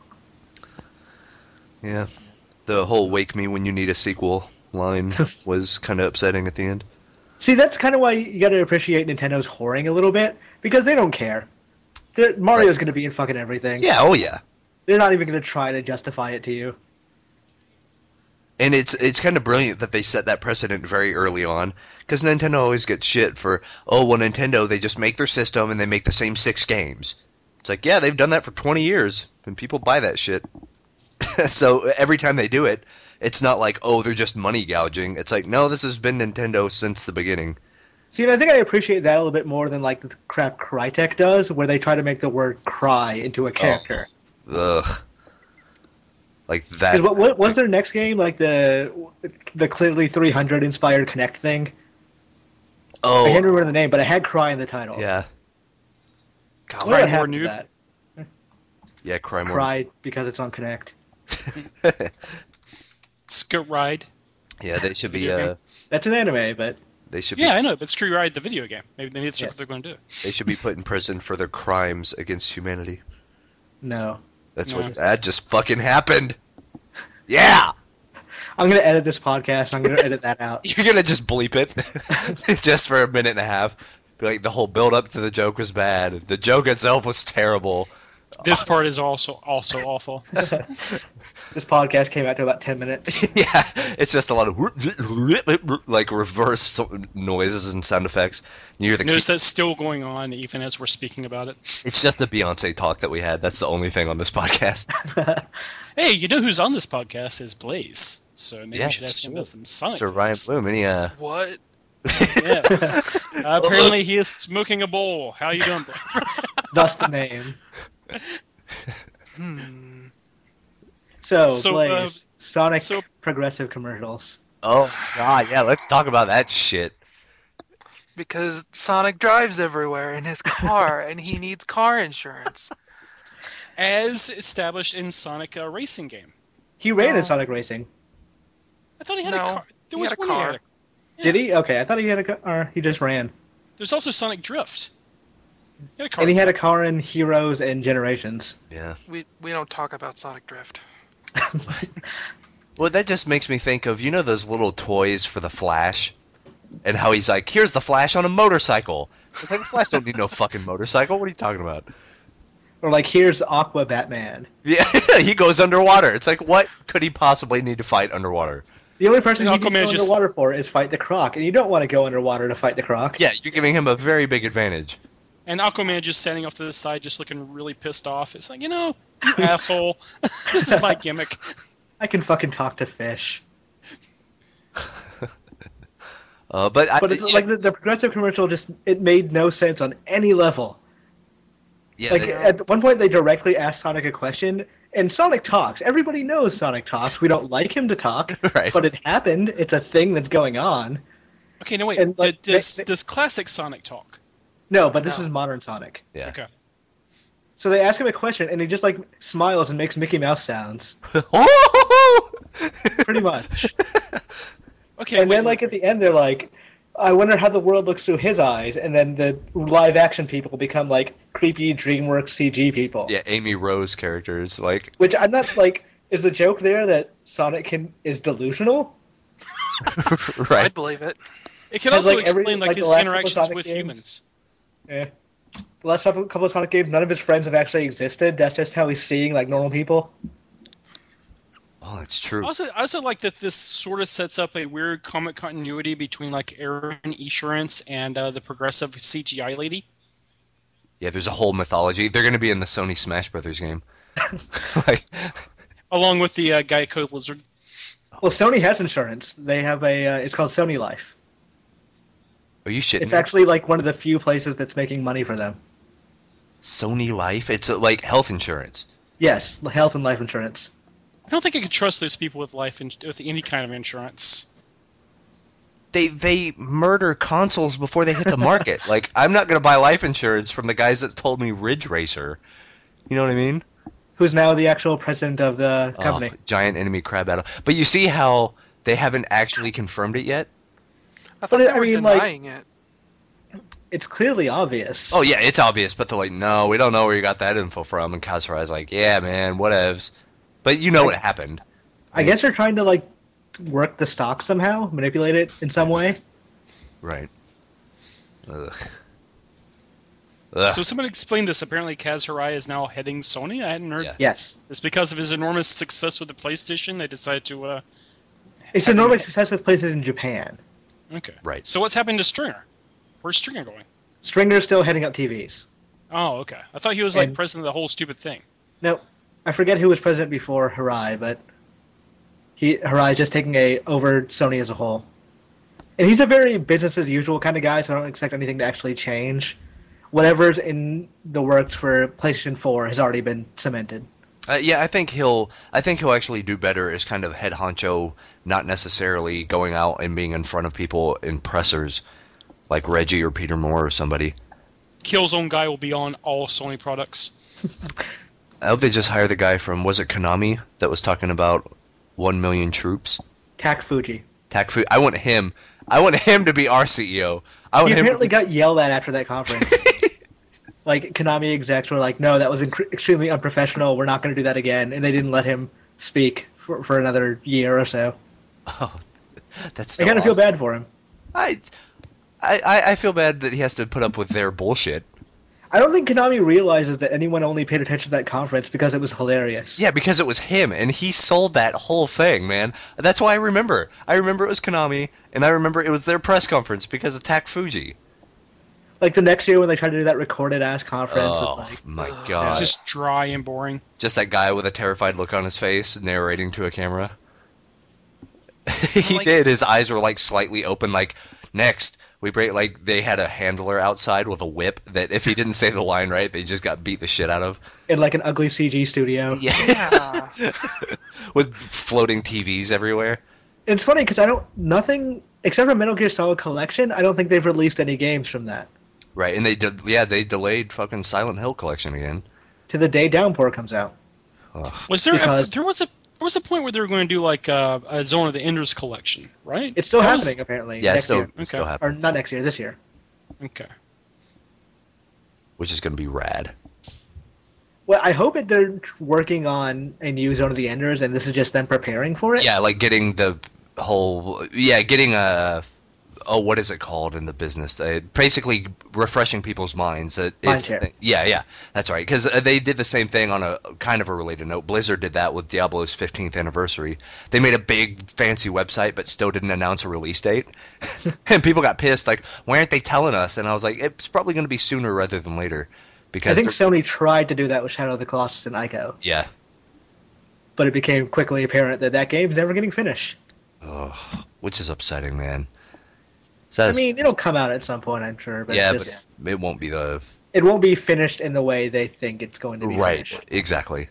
S2: Yeah, the whole "Wake me when you need a sequel" line was kind of upsetting at the end.
S4: See, that's kind of why you got to appreciate Nintendo's whoring a little bit, because they don't care. Mario's going to be in fucking everything.
S2: Yeah, oh yeah.
S4: They're not even going to try to justify it to you.
S2: And it's kind of brilliant that they set that precedent very early on, because Nintendo always gets shit for, Nintendo, they just make their system and they make the same 6 games. It's like, yeah, they've done that for 20 years, and people buy that shit. So every time they do it, it's not like, they're just money gouging. It's like, no, this has been Nintendo since the beginning.
S4: See, and I think I appreciate that a little bit more than like the crap Crytek does, where they try to make the word cry into a character.
S2: Ugh. Like that.
S4: What was their next game? Like the clearly 300 inspired Kinect thing?
S2: Oh.
S4: I can't remember the name, but it had Cry in the title.
S2: Yeah.
S3: Cry More Noob?
S2: Yeah, Cry More.
S4: Cry because it's on Kinect.
S3: Scoot Ride.
S2: Yeah, they should be.
S4: That's an anime, but.
S2: They should.
S3: Yeah, I know, but Screw Ride the video game. Maybe that's what they're going to do.
S2: They should be put in prison for their crimes against humanity.
S4: No.
S2: That just fucking happened. Yeah.
S4: I'm gonna edit this podcast. I'm gonna edit that out.
S2: You're gonna just bleep it just for a minute and a half. Be like, the whole build up to the joke was bad. The joke itself was terrible.
S3: This part is also awful.
S4: This podcast came out to about 10 minutes.
S2: Yeah, it's just a lot of like reverse noises and sound effects. You hear the
S3: Notice that's still going on even as we're speaking about it.
S2: It's just a Beyonce talk that we had. That's the only thing on this podcast.
S3: Hey, you know who's on this podcast is Blaze. So maybe we should ask him about some Sonic.
S2: Sir Ryan Bloom, any
S5: What?
S3: Yeah. Apparently he is smoking a bowl. How you doing, bro?
S4: That's the name. So Blaze, Sonic progressive commercials.
S2: Oh God, yeah, let's talk about that shit.
S5: Because Sonic drives everywhere in his car, and he needs car insurance.
S3: As established in Sonic Racing game.
S4: He ran in Sonic Racing.
S3: I thought he had a car. There was one
S5: car.
S3: Yeah.
S4: Did he? Okay, I thought he had a car. Or he just ran.
S3: There's also Sonic Drift. He had a car.
S4: And he had a car in Heroes and Generations.
S2: Yeah.
S5: We don't talk about Sonic Drift.
S2: Well, that just makes me think of, you know, those little toys for the Flash, and how he's like, here's the Flash on a motorcycle. It's like, the Flash don't need no fucking motorcycle. What are you talking about?
S4: Or like, here's Aqua Batman.
S2: Yeah, he goes underwater. It's like, what could he possibly need to fight underwater?
S4: The only person he can go
S3: just...
S4: underwater for is fight the Croc, and you don't want to go underwater to fight the Croc.
S2: Yeah, you're giving him a very big advantage.
S3: And Aquaman just standing off to the side, just looking really pissed off. It's like, you asshole. This is my gimmick.
S4: I can fucking talk to fish.
S2: But
S4: it's like the progressive commercial it made no sense on any level.
S2: Yeah,
S4: like at one point they directly asked Sonic a question, and Sonic talks. Everybody knows Sonic talks. We don't like him to talk,
S2: right.
S4: But it happened. It's a thing that's going on.
S3: Okay, no wait.
S4: And, like,
S3: does classic Sonic talk?
S4: No, but this is modern Sonic.
S2: Yeah.
S3: Okay.
S4: So they ask him a question, and he just like smiles and makes Mickey Mouse sounds. Pretty much.
S3: Okay.
S4: And then like at the end, they're like, "I wonder how the world looks through his eyes." And then the live action people become like creepy DreamWorks CG people.
S2: Yeah, Amy Rose characters, like.
S4: Which I'm not like. Is the joke there that Sonic is delusional?
S2: Right.
S5: I'd believe it.
S3: It can also
S4: like,
S3: explain
S4: like
S3: his
S4: the last
S3: interactions
S4: couple of
S3: with
S4: Sonic
S3: humans.
S4: Yeah. The last couple of Sonic games, none of his friends have actually existed. That's just how he's seeing like normal people.
S2: Oh, that's true.
S3: I also like that this sort of sets up a weird comic continuity between like Aaron Esurance and the progressive CGI lady.
S2: Yeah, there's a whole mythology. They're going to be in the Sony Smash Brothers game. Like,
S3: along with the Geico Blizzard.
S4: Well, Sony has insurance. They have it's called Sony Life.
S2: are you shitting
S4: It's
S2: me?
S4: actually like one of the few places that's making money for them.
S2: Sony Life? It's like health insurance.
S4: Yes, health and life insurance.
S3: I don't think I could trust those people with with any kind of insurance.
S2: They murder consoles before they hit the market. Like, I'm not going to buy life insurance from the guys that told me Ridge Racer. You know what I mean?
S4: Who's now the actual president of the company.
S2: Oh, giant enemy crab battle. But you see how they haven't actually confirmed it yet?
S5: I thought
S4: But,
S5: they
S4: I
S5: were
S4: mean, like-
S5: denying it.
S4: It's clearly obvious.
S2: Oh, yeah, it's obvious, but they're like, no, we don't know where you got that info from. And Kazurai's like, yeah, man, whatevs. But you know what happened.
S4: I guess they're trying to like work the stock somehow, manipulate it in some way.
S2: Right. Ugh.
S3: So someone explained this. Apparently, Kaz Hirai is now heading Sony. I hadn't heard.
S2: Yeah.
S4: Yes.
S3: It's because of his enormous success with the PlayStation. They decided to.
S4: It's a normal success with places in Japan.
S3: Okay.
S2: Right.
S3: So what's happened to Stringer? Where's Stringer going?
S4: Stringer's still heading up TVs.
S3: Oh, okay. I thought he was like
S4: And-
S3: president of the whole stupid thing.
S4: No, I forget who was president before Hirai, but Hirai is just taking over Sony as a whole. And he's a very business as usual kind of guy, so I don't expect anything to actually change. Whatever's in the works for PlayStation 4 has already been cemented.
S2: Yeah, I think he'll actually do better as kind of head honcho, not necessarily going out and being in front of people in pressers like Reggie or Peter Moore or somebody.
S3: Killzone guy will be on all Sony products.
S2: I hope they just hire the guy from, was it Konami, that was talking about 1 million troops?
S4: Tak Fuji.
S2: I want him to be our CEO. I want
S4: He
S2: him
S4: apparently
S2: to
S4: got yelled at after that conference. Like, Konami execs were like, no, that was extremely unprofessional. We're not going to do that again. And they didn't let him speak for another year or so.
S2: Oh, that's so
S4: I kind of
S2: awesome.
S4: feel bad for him.
S2: I feel bad that he has to put up with their bullshit.
S4: I don't think Konami realizes that anyone only paid attention to that conference because it was hilarious.
S2: Yeah, because it was him, and he sold that whole thing, man. That's why I remember. I remember it was Konami, and I remember it was their press conference because of Tak Fuji.
S4: Like the next year when they tried to do that recorded-ass conference.
S2: Oh,
S4: with, like,
S2: my
S3: It's
S2: God.
S3: just dry and boring.
S2: Just that guy with a terrified look on his face narrating to a camera. He
S5: Like-
S2: did. His eyes were, like, slightly open, like, next. We break, like, they had a handler outside with a whip that if he didn't say the line right, they just got beat the shit out of.
S4: in like an ugly CG studio.
S5: Yeah.
S2: With floating TVs everywhere.
S4: It's funny because nothing except for Metal Gear Solid Collection. I don't think they've released any games from that
S2: Right, and they delayed fucking Silent Hill Collection again.
S4: to the day Downpour comes out.
S2: Ugh.
S3: Was there
S4: Because-
S3: there was a point where they were going to do like a Zone of the Enders collection, right?
S4: It's still
S3: That was-
S4: happening apparently.
S2: Yeah,
S4: next year.
S2: it's still
S3: Okay.
S4: Or
S2: happening,
S4: not next year, this year.
S3: Okay.
S2: which is going to be rad.
S4: Well, I hope that they're working on a new Zone of the Enders, and this is just them preparing for it.
S2: Yeah, like getting the whole, getting a, what is it called in the business? Basically refreshing people's minds. That it's
S4: Mindshare.
S2: yeah, that's right. Because they did the same thing on a kind of a related note. Blizzard did that with Diablo's 15th anniversary. They made a big fancy website, but still didn't announce a release date. And people got pissed, like, why aren't they telling us? And I was like, it's probably going to be sooner rather than later.
S4: I think Sony tried to do that with Shadow of the Colossus and Ico,
S2: Yeah.
S4: but it became quickly apparent that that game's never getting finished.
S2: Ugh, which is upsetting, man.
S4: I mean, it'll come out at some point, I'm sure, but,
S2: yeah,
S4: just,
S2: but it won't be the
S4: it won't be finished in the way they think it's going to be
S2: right.
S4: finished.
S2: Exactly.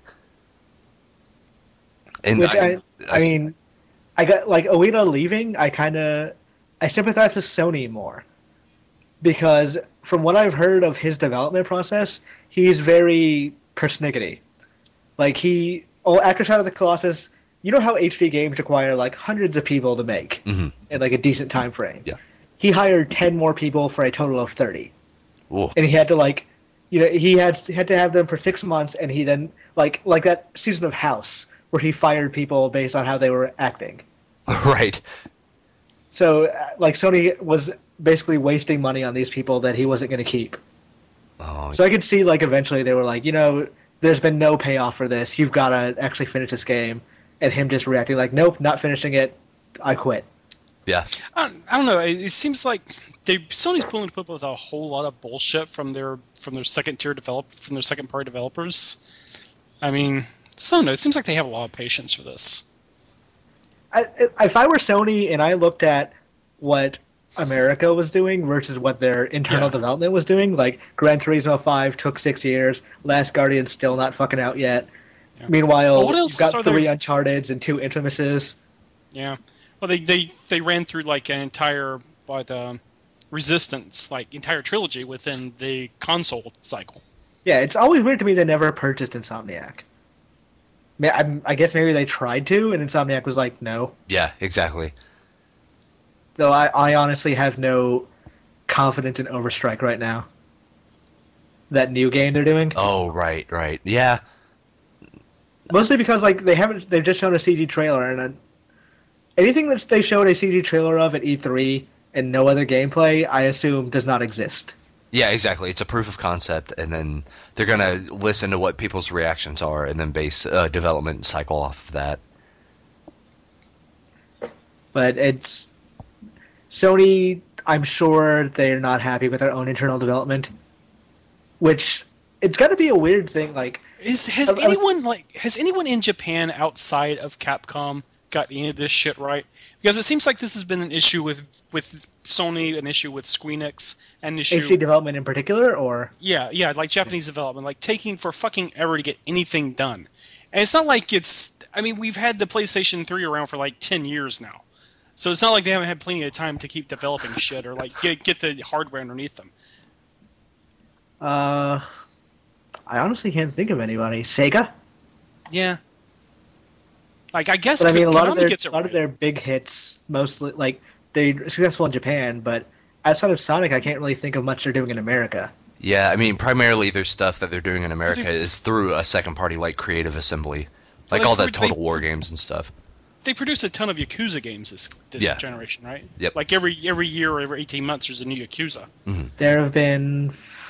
S2: And
S4: Which I mean, I got like Ueda leaving. I sympathize with Sony more because from what I've heard of his development process, he's very persnickety. Like after Shadow of the Colossus, you know how HD games require like hundreds of people to make
S2: Mhm.
S4: in like a decent time frame.
S2: Yeah.
S4: He hired 10 more people for a total of 30,
S2: Ooh.
S4: and he had to he had to have them for 6 months, and he then like that season of House where he fired people based on how they were acting.
S2: Right.
S4: So, Sony was basically wasting money on these people that he wasn't going to keep.
S2: Oh,
S4: So I could see, eventually they were like, there's been no payoff for this. You've got to actually finish this game. And him just reacting like, nope, not finishing it. I quit.
S2: yeah.
S3: I don't know. It seems like Sony's willing to put up with a whole lot of bullshit from their second party developers. I mean, so no, it seems like they have a lot of patience for this.
S4: If I were Sony and I looked at what America was doing versus what their internal development was doing, like Gran Turismo 5 took 6 years, Last Guardian's still not fucking out yet.
S3: Yeah.
S4: Meanwhile,
S3: Well, what else
S4: you've got
S3: are there-
S4: 3 Uncharted's and 2 Infamouses.
S3: Yeah. Well, they ran through like an entire Resistance entire trilogy within the console cycle.
S4: Yeah, it's always weird to me they never purchased Insomniac. I guess maybe they tried to, and Insomniac was like, no.
S2: Yeah, exactly.
S4: Though I honestly have no confidence in Overstrike right now. That new game they're doing.
S2: Oh, right. Yeah.
S4: Mostly because they've just shown a CG trailer, and anything that they showed a CG trailer of at E3 and no other gameplay, I assume does not exist.
S2: Yeah, exactly. It's a proof of concept, and then they're going to listen to what people's reactions are and then base a development cycle off of that.
S4: But it's Sony, I'm sure they're not happy with their own internal development, which it's got to be a weird thing.
S3: Has anyone in Japan outside of Capcom got any of this shit right? Because it seems like this has been an issue with Sony, an issue with Squeenix, an issue
S4: HD development in particular, or
S3: yeah, like Japanese development, like taking for fucking ever to get anything done. And it's not like we've had the PlayStation 3 around for 10 years now. So it's not like they haven't had plenty of time to keep developing shit or get the hardware underneath them.
S4: I honestly can't think of anybody. Sega?
S3: Yeah. I guess
S4: But I mean, a lot
S3: Konami gets it
S4: of
S3: right.
S4: their big hits, mostly they're successful in Japan, but outside of Sonic, I can't really think of much they're doing in America.
S2: Yeah, I mean, primarily their stuff that they're doing in America is through a second party like Creative Assembly. Like
S3: Well,
S2: all the
S3: they-
S2: Total War games and stuff.
S3: they produce a ton of Yakuza games this generation, right?
S2: Yep.
S3: Like every year or every 18 months, there's a new Yakuza.
S2: Mm-hmm.
S4: There have been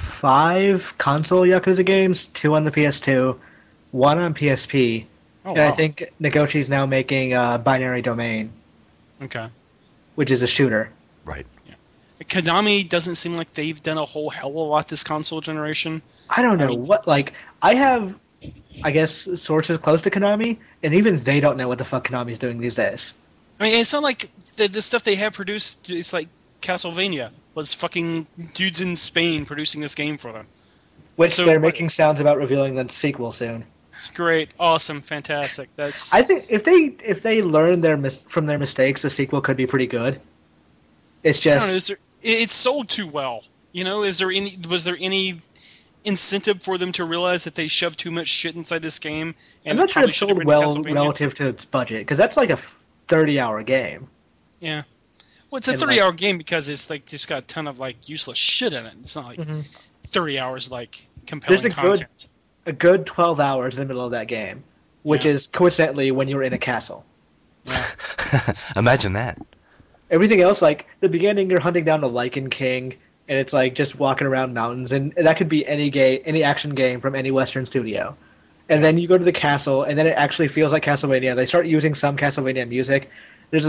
S4: 5 console Yakuza games, 2 on the PS2, 1 on PSP, and
S3: wow.
S4: I think Nagochi's now making Binary Domain,
S3: Okay.
S4: which is a shooter.
S2: Right.
S3: Konami doesn't seem like they've done a whole hell of a lot this console generation.
S4: I don't know what, like, I have, I guess, sources close to Konami, and even they don't know what the fuck Konami's doing these days.
S3: I mean, it's not like the stuff they have produced, it's like Castlevania was fucking dudes in Spain producing this game for them.
S4: Which they're making sounds about revealing the sequel soon.
S3: Great, awesome, fantastic.
S4: I think if they learn from their mistakes, the sequel could be pretty good. It's just...
S3: I don't know, it's sold too well. You know, was there any incentive for them to realize that they shoved too much shit inside this game? And
S4: I'm not sure it sold well relative to its budget, because that's like a 30-hour game.
S3: Yeah. Well, it's a 30-hour game because it's like just got a ton of like useless shit in it. It's not like 30 hours like compelling content.
S4: A good 12 hours in the middle of that game, which is coincidentally when you're in a castle.
S3: Yeah.
S2: Imagine that.
S4: Everything else, like the beginning, you're hunting down the Lycan King, and it's like just walking around mountains, and that could be any action game from any Western studio. And then you go to the castle, and then it actually feels like Castlevania. They start using some Castlevania music. There's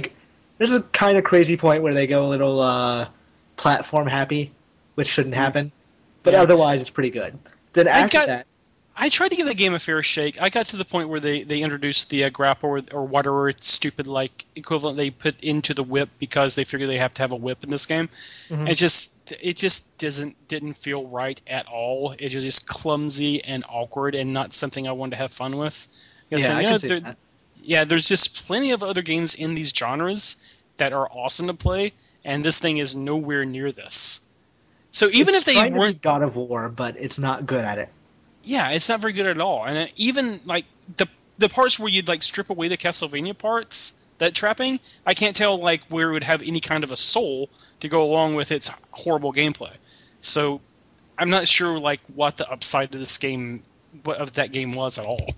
S4: a kind of crazy point where they go a little platform happy, which shouldn't happen, but otherwise it's pretty good. Then after that,
S3: I tried to give the game a fair shake. I got to the point where they introduced the grapple or whatever stupid like equivalent they put into the whip because they figured they have to have a whip in this game. Mm-hmm. It just didn't feel right at all. It was just clumsy and awkward and not something I wanted to have fun with.
S4: I can see that.
S3: Yeah, there's just plenty of other games in these genres that are awesome to play, and this thing is nowhere near this. So even if they weren't
S4: God of War, but it's not good at it.
S3: Yeah, it's not very good at all. And even like the parts where you'd like strip away the Castlevania parts, that trapping, I can't tell like where it would have any kind of a soul to go along with its horrible gameplay. So I'm not sure like what the upside of this game of that game was at all.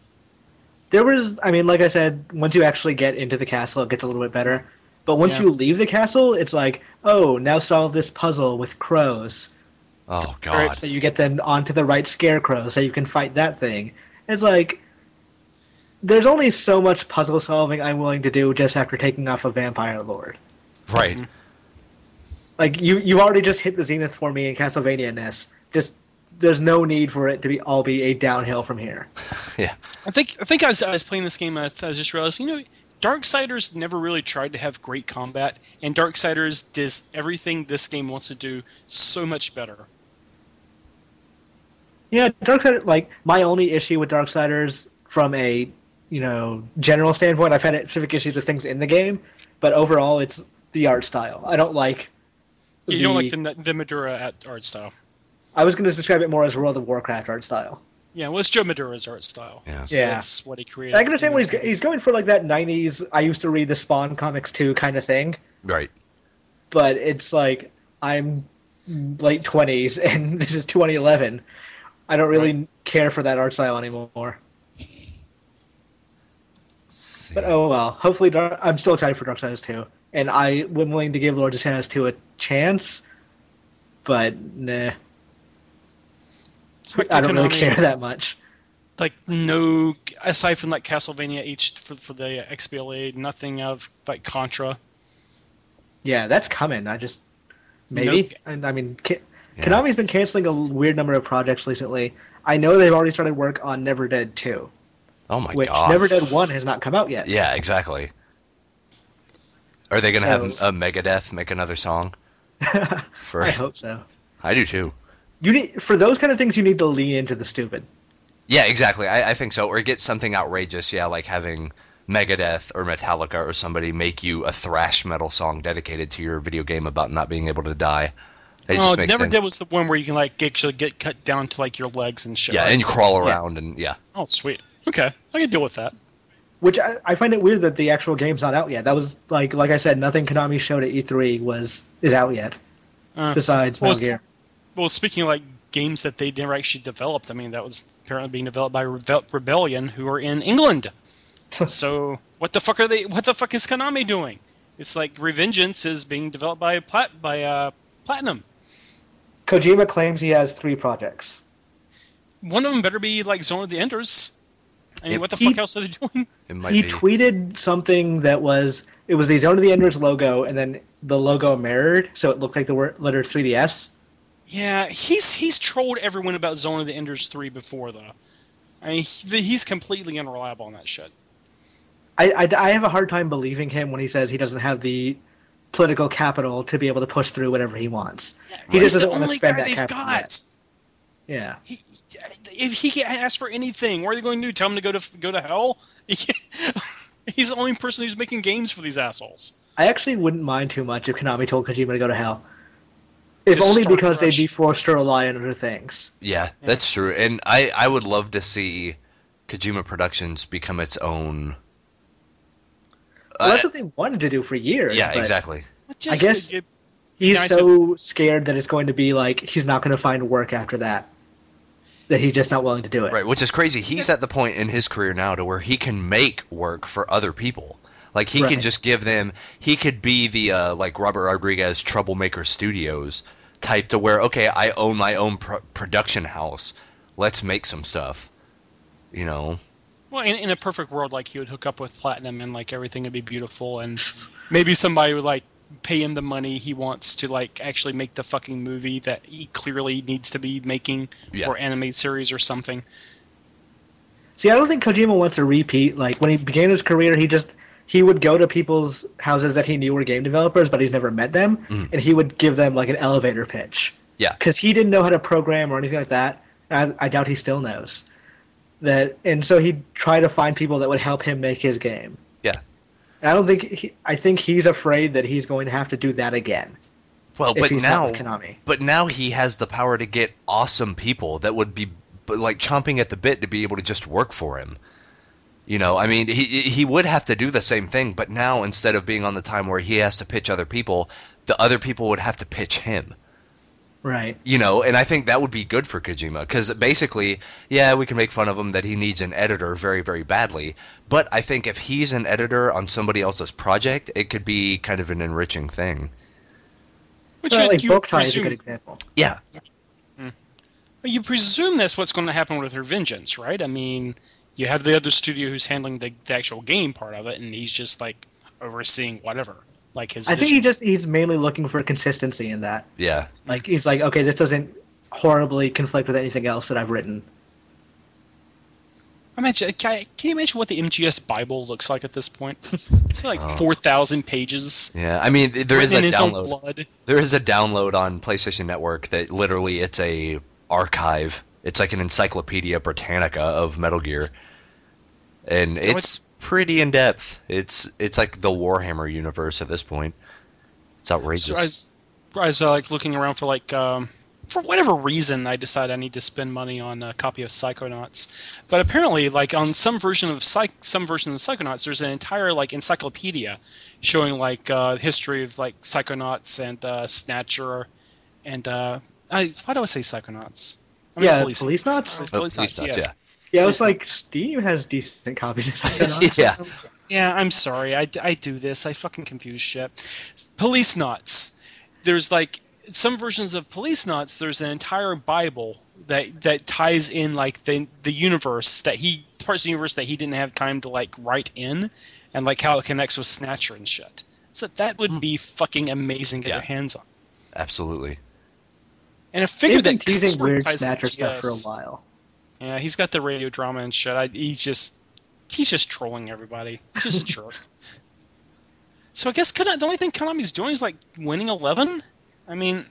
S4: There was, I mean, like I said, once you actually get into the castle, it gets a little bit better. But once you leave the castle, it's like, oh, now solve this puzzle with crows.
S2: Oh, God.
S4: Right, so you get them onto the right scarecrow so you can fight that thing. It's like, there's only so much puzzle solving I'm willing to do just after taking off a Vampire Lord.
S2: Right.
S4: Like, you already just hit the zenith for me in Castlevania-ness. Just, there's no need for it to be a downhill from here.
S2: Yeah.
S3: I think as I was playing this game, I just realized, Darksiders never really tried to have great combat, and Darksiders does everything this game wants to do so much better. Yeah,
S4: Darksiders, like, my only issue with Darksiders from a, general standpoint, I've had specific issues with things in the game, but overall it's the art style. I don't like...
S3: You don't like the Madura art style.
S4: I was going to describe it more as World of Warcraft art style.
S3: Yeah, well, it's Joe Madura's art style.
S2: Yeah.
S3: So that's what he created.
S4: I can understand what he's going for, like that 90s, I used to read the Spawn comics too kind of thing.
S2: Right.
S4: But it's like, I'm late 20s, and this is 2011. I don't really care for that art style anymore. But oh well. Hopefully, I'm still excited for Darksiders 2. And I'm willing to give Lords of Shadows 2 a chance, but nah. I don't really care that much.
S3: Like, no, aside from like Castlevania H for the XBLA, nothing out of like Contra.
S4: Yeah, that's coming. Maybe. Nope. I mean, Konami's been canceling a weird number of projects recently. I know they've already started work on Never Dead 2.
S2: Oh my
S4: which
S2: god.
S4: Never Dead 1 has not come out yet.
S2: Yeah, exactly. Are they going to have a Megadeth make another song?
S4: I hope so.
S2: I do too.
S4: For those kind of things, you need to lean into the stupid.
S2: Yeah, exactly. I think so. Or get something outrageous, like having Megadeth or Metallica or somebody make you a thrash metal song dedicated to your video game about not being able to die. It just makes
S3: Never
S2: sense.
S3: Dead was the one where you can like actually get cut down to like your legs and shit.
S2: Yeah, and you crawl around and
S3: Oh, sweet. Okay, I can deal with that.
S4: Which I find it weird that the actual game's not out yet. That was like I said, nothing Konami showed at E3 is out yet. Besides Metal Gear.
S3: Well, speaking of like games that they never actually developed, I mean that was apparently being developed by Rebellion, who are in England. So what the fuck are they? What the fuck is Konami doing? It's like Revengeance is being developed by Platinum.
S4: Kojima claims he has 3 projects.
S3: One of them better be like Zone of the Enders. I mean, what the fuck else are they doing?
S4: He tweeted something that was the Zone of the Enders logo, and then the logo mirrored, so it looked like the letter 3DS.
S3: Yeah, he's trolled everyone about Zone of the Enders 3 before, though. I mean, he's completely unreliable on that shit.
S4: I have a hard time believing him when he says he doesn't have the political capital to be able to push through whatever he wants.
S3: Yeah,
S4: he just doesn't
S3: the
S4: want to
S3: only
S4: spend
S3: guy
S4: that
S3: they've
S4: capital
S3: got.
S4: yet. Yeah.
S3: If he can ask for anything, what are they going to do? Tell him to go to hell? He's the only person who's making games for these assholes.
S4: I actually wouldn't mind too much if Konami told Kojima to go to hell. If
S3: Just
S4: only
S3: start
S4: because
S3: fresh.
S4: they'd be forced to rely on other things.
S2: Yeah, that's true. And I would love to see Kojima Productions become its own.
S4: Well, that's what they wanted to do for years.
S2: Yeah,
S4: but
S2: exactly.
S4: I guess he's so scared that it's going to be like he's not going to find work after that he's just not willing to do it.
S2: Right, which is crazy. He's at the point in his career now to where he can make work for other people. Like, he can just give them... He could be the, like, Robert Rodriguez Troublemaker Studios type to where, okay, I own my own production house. Let's make some stuff. You know?
S3: Well, in a perfect world, like, he would hook up with Platinum and, like, everything would be beautiful, and maybe somebody would, like, pay him the money he wants to, like, actually make the fucking movie that he clearly needs to be making, or anime series or something.
S4: See, I don't think Kojima wants a repeat. Like, when he began his career, he would go to people's houses that he knew were game developers, but he's never met them, and he would give them, like, an elevator pitch.
S2: Yeah.
S4: Because he didn't know how to program or anything like that. I doubt he still knows. And so he'd try to find people that would help him make his game.
S2: Yeah.
S4: And I think he's afraid that he's going to have to do that again.
S2: Well, but
S4: Konami.
S2: now he has the power to get awesome people that would be, like, chomping at the bit to be able to just work for him. You know, I mean, he would have to do the same thing, but now instead of being on the time where he has to pitch other people, the other people would have to pitch him.
S4: Right.
S2: You know, and I think that would be good for Kojima, because basically, yeah, we can make fun of him that he needs an editor very, very badly, but I think if he's an editor on somebody else's project, it could be kind of an enriching thing.
S3: Which
S4: like
S3: you
S4: Boktai is a
S3: presume,
S4: good example.
S2: Yeah.
S3: you presume that's what's going to happen with Revengeance, right? I mean, you have the other studio who's handling the actual game part of it, and he's just, like, overseeing whatever. Like his
S4: I
S3: vision.
S4: think he's mainly looking for consistency in that.
S2: Yeah.
S4: Like, he's like, okay, this doesn't horribly conflict with anything else that I've written.
S3: Can you imagine what the MGS Bible looks like at this point? It's like 4,000 pages.
S2: Yeah, I mean, there is a
S3: written in his own
S2: download.
S3: blood.
S2: There is a download on PlayStation Network that literally it's a archive. It's like an Encyclopedia Britannica of Metal Gear, and it's pretty in depth. It's like the Warhammer universe at this point. It's outrageous.
S3: So I was like looking around for like for whatever reason I decided I need to spend money on a copy of Psychonauts, but apparently like on some version of Psychonauts there's an entire like encyclopedia showing like history of like Psychonauts and Snatcher and why do I say Psychonauts? I mean,
S4: Policenauts?
S2: Policenauts,
S3: yes.
S4: Yeah, it's like Steam has decent copies of Psychonauts.
S2: Yeah.
S3: Yeah, I'm sorry. I do this. I fucking confuse shit. Policenauts. There's like some versions of Policenauts. There's an entire Bible that ties in like the universe parts of the universe that he didn't have time to like write in, and like how it connects with Snatcher and shit. So that would be fucking amazing to get your hands on.
S2: Absolutely.
S3: And I figured
S4: They've been
S3: that
S4: teasing
S3: sort of
S4: weird
S3: ties into
S4: Snatcher stuff for a
S3: GS.
S4: while.
S3: Yeah, he's got the radio drama and shit. He's just trolling everybody. He's just a jerk. So I guess the only thing Konami's doing is like winning 11. I mean,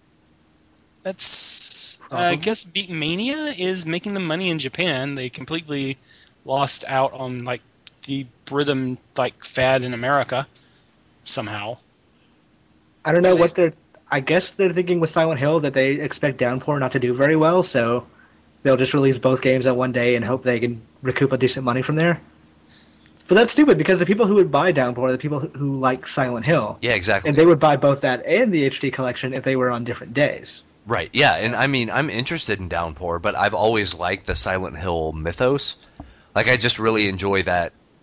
S3: that's I guess Beatmania is making the money in Japan. They completely lost out on like the rhythm like fad in America somehow.
S4: I don't know what I guess they're thinking with Silent Hill that they expect Downpour not to do very well, so they'll just release both games at one day and hope they can recoup a decent money from there. But that's stupid, because the people who would buy Downpour are the people who like Silent Hill.
S2: Yeah, exactly.
S4: And they would buy both that and the HD collection if they were on different days.
S2: Right, yeah, and I mean, I'm interested in Downpour, but I've always liked the Silent Hill mythos. Like, I just really enjoy that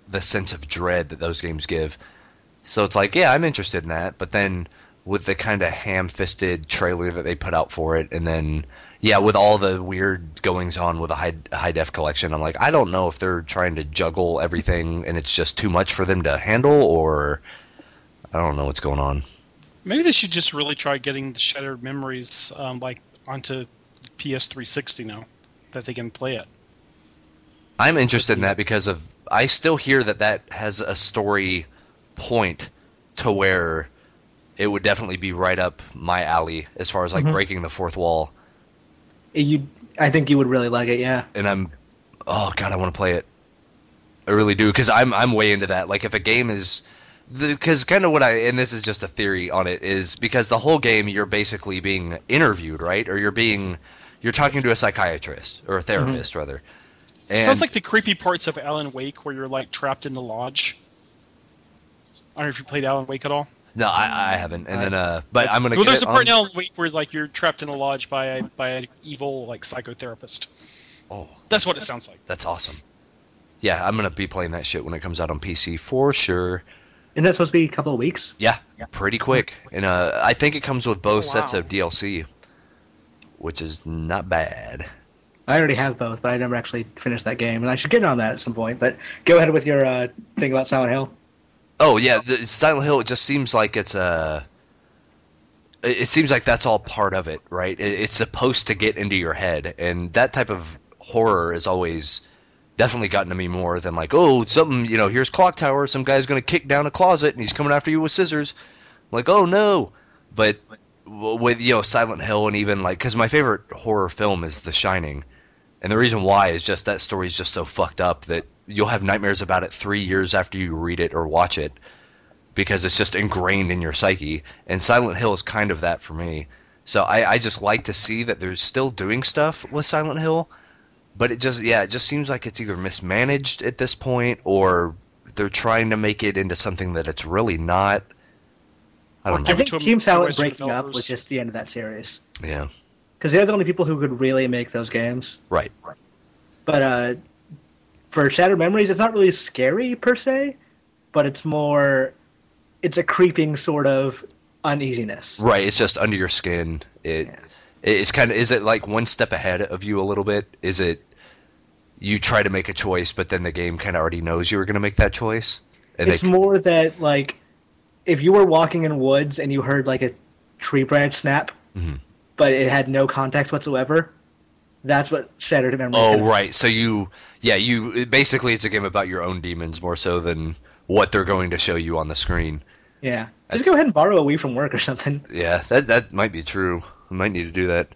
S2: the sense of dread that those games give. So it's like, yeah, I'm interested in that. But then with the kind of ham-fisted trailer that they put out for it, and then, yeah, with all the weird goings-on with a high-def collection, I'm like, I don't know if they're trying to juggle everything and it's just too much for them to handle, or I don't know what's going on.
S3: Maybe they should just really try getting the Shattered Memories onto PS360 now, that they can play it.
S2: I'm interested in that because I still hear that has a story point to where it would definitely be right up my alley as far as like breaking the fourth wall.
S4: I think you would really like it, yeah.
S2: And oh god, I want to play it. I really do, because I'm way into that. Like if a game is, because kind of and this is just a theory on it, is because the whole game you're basically being interviewed, right? Or you're talking to a psychiatrist or a therapist rather. And
S3: sounds like the creepy parts of Alan Wake where you're like trapped in the lodge. I don't know if you played Alan Wake at all.
S2: No, I haven't. And then, but I'm gonna.
S3: Well, there's a part in Alan Wake where like you're trapped in a lodge by an evil like psychotherapist.
S2: Oh,
S3: that's what it sounds like.
S2: That's awesome. Yeah, I'm gonna be playing that shit when it comes out on PC for sure.
S4: Isn't that supposed to be a couple of weeks?
S2: Yeah, pretty quick. And I think it comes with both sets of DLC, which is not bad.
S4: I already have both, but I never actually finished that game, and I should get on that at some point. But go ahead with your thing about Silent Hill.
S2: Oh yeah, Silent Hill. It just seems like it seems like that's all part of it, right? It's supposed to get into your head, and that type of horror has always definitely gotten to me more than like, oh, something, here's Clock Tower, some guy's gonna kick down a closet and he's coming after you with scissors. I'm like, oh no. But with Silent Hill, and even like, because my favorite horror film is The Shining. And the reason why is just that story is just so fucked up that you'll have nightmares about it 3 years after you read it or watch it, because it's just ingrained in your psyche. And Silent Hill is kind of that for me. So I just like to see that they're still doing stuff with Silent Hill, but it just seems like it's either mismanaged at this point or they're trying to make it into something that it's really not. I don't know.
S4: I think Team Silent breaking up was just the end of that series.
S2: Yeah.
S4: Because they're the only people who could really make those games.
S2: Right.
S4: But for Shattered Memories, it's not really scary per se, but it's a creeping sort of uneasiness.
S2: Right, it's just under your skin. It's kind of, is it like one step ahead of you a little bit? Is it you try to make a choice, but then the game kind of already knows you were going to make that choice? And
S4: it's more that, like, if you were walking in woods and you heard, like, a tree branch snap, but it had no context whatsoever, that's what Shattered Memories is.
S2: Oh, right. So basically it's a game about your own demons more so than what they're going to show you on the screen.
S4: Yeah. Just go ahead and borrow a Wii from work or something.
S2: Yeah, that might be true. I might need to do that.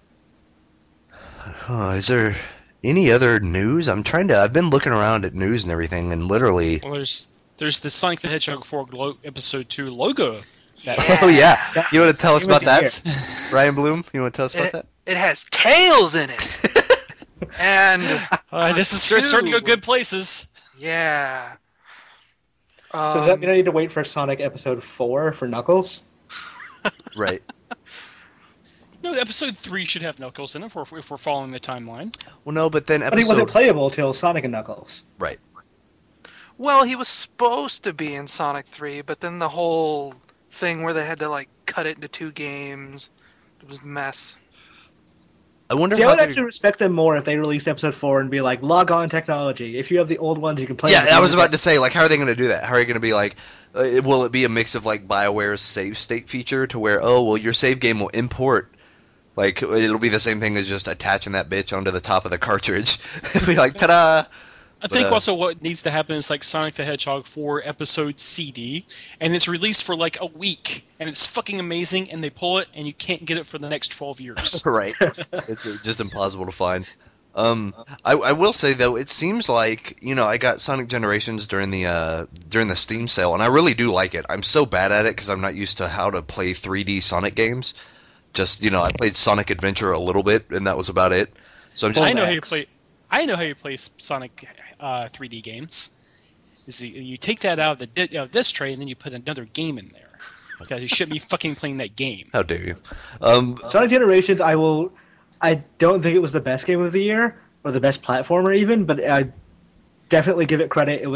S2: Is there any other news? I've been looking around at news and everything, and literally...
S3: Well, there's the Sonic the Hedgehog 4 Episode 2 logo.
S2: Oh, yeah. You want to tell us about that? Ryan Bloom, you want to tell us about that?
S5: It has tails in it. And...
S3: this is starting to go good places.
S5: Yeah.
S4: So does that mean I need to wait for Sonic Episode 4 for Knuckles?
S2: Right.
S3: No, Episode 3 should have Knuckles in it if we're following the timeline.
S2: Well, no, but then
S4: But he wasn't playable till Sonic and Knuckles.
S2: Right.
S5: Well, he was supposed to be in Sonic 3, but then the whole thing where they had to, like, cut it into 2 games, it was a mess.
S2: I wonder
S4: I would actually respect them more if they released Episode 4 and be like, log on technology. If you have the old ones, you can play them.
S2: Yeah, I was about to say, like, how are they going to do that? How are you going to be like, will it be a mix of, like, BioWare's save state feature to where, your save game will import? Like, it'll be the same thing as just attaching that bitch onto the top of the cartridge. It'll be like, ta-da!
S3: I think also what needs to happen is like Sonic the Hedgehog 4 Episode CD, and it's released for like a week, and it's fucking amazing, and they pull it, and you can't get it for the next 12 years.
S2: Right. It's just impossible to find. I will say, though, it seems like, I got Sonic Generations during the Steam sale, and I really do like it. I'm so bad at it because I'm not used to how to play 3D Sonic games. Just, I played Sonic Adventure a little bit, and that was about it. So I'm just...
S3: I know how you play Sonic 3D games. Is you take that out of this tray and then you put another game in there. Because you shouldn't be fucking playing that game.
S2: How dare you?
S4: Sonic Generations, I don't think it was the best game of the year, or the best platformer even, but I definitely give it credit. It was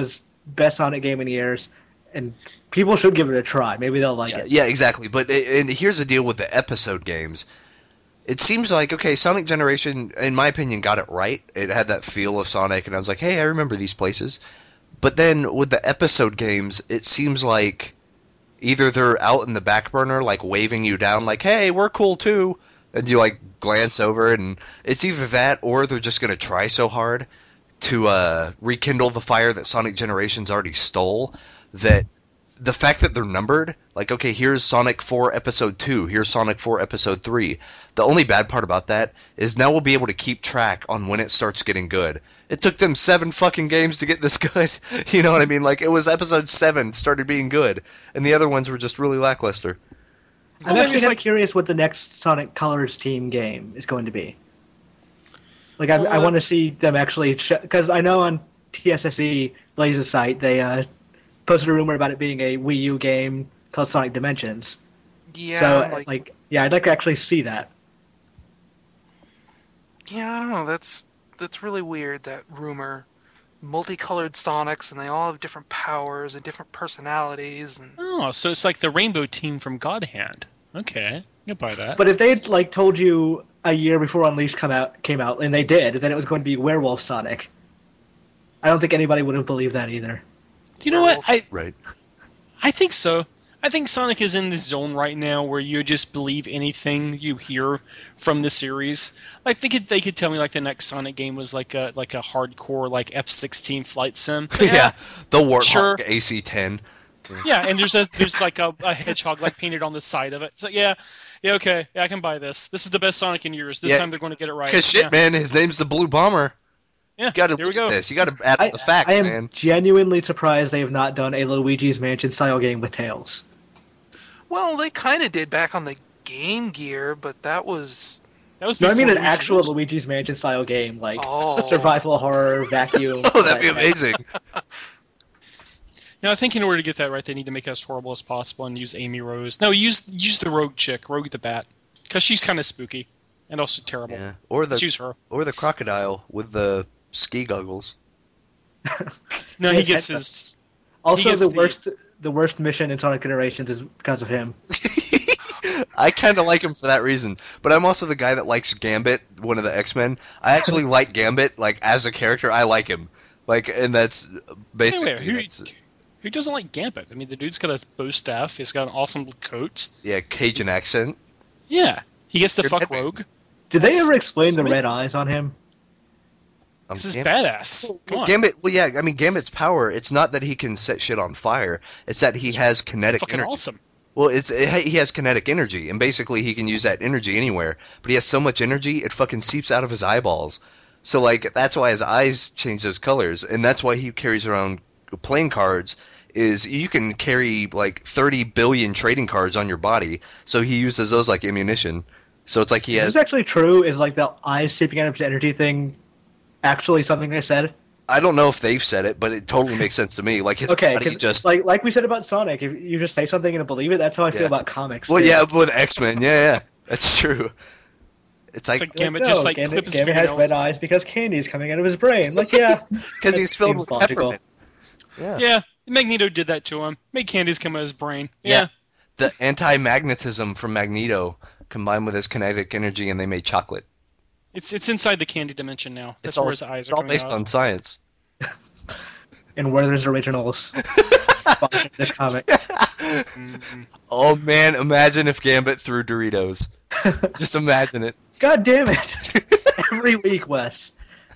S4: best Sonic game in years, and people should give it a try. Maybe they'll like it.
S2: Yeah, exactly. But and here's the deal with the episode games. It seems like, okay, Sonic Generation, in my opinion, got it right. It had that feel of Sonic, and I was like, hey, I remember these places. But then with the episode games, it seems like either they're out in the back burner, like waving you down, like, hey, we're cool too, and you like glance over, and it's either that or they're just going to try so hard to rekindle the fire that Sonic Generations already stole, that the fact that they're numbered, like, okay, here's Sonic 4 Episode 2, here's Sonic 4 Episode 3. The only bad part about that is now we'll be able to keep track on when it starts getting good. It took them 7 fucking games to get this good. You know what I mean? Like, it was Episode 7 started being good, and the other ones were just really lackluster.
S4: I'm actually curious what the next Sonic Colors team game is going to be. Like, I want to see them actually, because I know on TSSE Blaze's site, they posted a rumor about it being a Wii U game called Sonic Dimensions.
S5: Yeah.
S4: So, I'd like to actually see that.
S5: Yeah, I don't know. That's really weird, that rumor. Multicolored Sonics, and they all have different powers and different personalities. And...
S3: Oh, so it's like the Rainbow Team from God Hand. Okay, you'll buy that.
S4: But if they'd told you a year before Unleashed came out, and they did, then it was going to be Werewolf Sonic. I don't think anybody would have believed that either.
S3: You know what?
S2: Right.
S3: I think so. I think Sonic is in this zone right now where you just believe anything you hear from the series. Like they could tell me like the next Sonic game was like a hardcore like F-16 flight sim. So,
S2: yeah, the Warthog
S3: sure.
S2: AC-10.
S3: Yeah, and there's like a hedgehog like painted on the side of it. So yeah, okay, I can buy this. This is the best Sonic in years. This time they're going to get it right.
S2: Because shit, man, his name's the Blue Bomber.
S3: Yeah,
S2: you gotta
S3: there we go.
S2: this. You gotta add the facts,
S4: man.
S2: I
S4: am genuinely surprised they have not done a Luigi's Mansion style game with Tails.
S5: Well, they kind of did back on the Game Gear, but that was...
S4: No, I mean an actual Luigi's Mansion style game, like survival horror, vacuum.
S2: Oh, that'd be amazing.
S3: No, I think in order to get that right, they need to make it as horrible as possible and use Amy Rose. No, use the Rogue chick, Rogue the Bat, because she's kind of spooky and also terrible.
S2: Yeah, or
S3: choose her.
S2: Or the crocodile with the ski goggles.
S3: No, he gets his.
S4: Also, the worst mission in Sonic Generations is because of him.
S2: I kind of like him for that reason, but I'm also the guy that likes Gambit, one of the X-Men. I actually like Gambit, like as a character. I like him, like, and that's basically.
S3: Who doesn't like Gambit? I mean, the dude's got a bow staff. He's got an awesome coat.
S2: Yeah, Cajun accent.
S3: Yeah, he gets to fuck Rogue.
S4: Did they ever explain the red eyes on him?
S3: This is badass. Come on.
S2: Gambit. Well, yeah. I mean, Gambit's power. It's not that he can set shit on fire. It's that he has kinetic
S3: fucking
S2: energy.
S3: Awesome.
S2: Well, he has kinetic energy, and basically he can use that energy anywhere. But he has so much energy, it fucking seeps out of his eyeballs. So, like, that's why his eyes change those colors, and that's why he carries around playing cards. Is you can carry like 30 billion trading cards on your body, so he uses those like ammunition. So it's like he has.
S4: Is this actually true? Is like the eyes seeping out of his energy thing actually something they said?
S2: I don't know if they've said it, but it totally makes sense to me. Like his body just
S4: like we said about Sonic, if you just say something and believe it, that's how I feel about comics.
S2: Well, yeah, with X-Men, yeah, that's true. It's like
S3: Gambit
S4: Gambit has red eyes because candy's coming out of his brain. Like, yeah,
S2: because he's filled with peppermint.
S3: Yeah, Magneto did that to him. Made candies come out of his brain. Yeah.
S2: The anti-magnetism from Magneto combined with his kinetic energy, and they made chocolate.
S3: It's inside the candy dimension now. That's where his eyes are.
S2: It's all based on science.
S4: And Werther's Originals. This comic.
S2: Oh man, imagine if Gambit threw Doritos. Just imagine it.
S4: God damn it! Every week, Wes.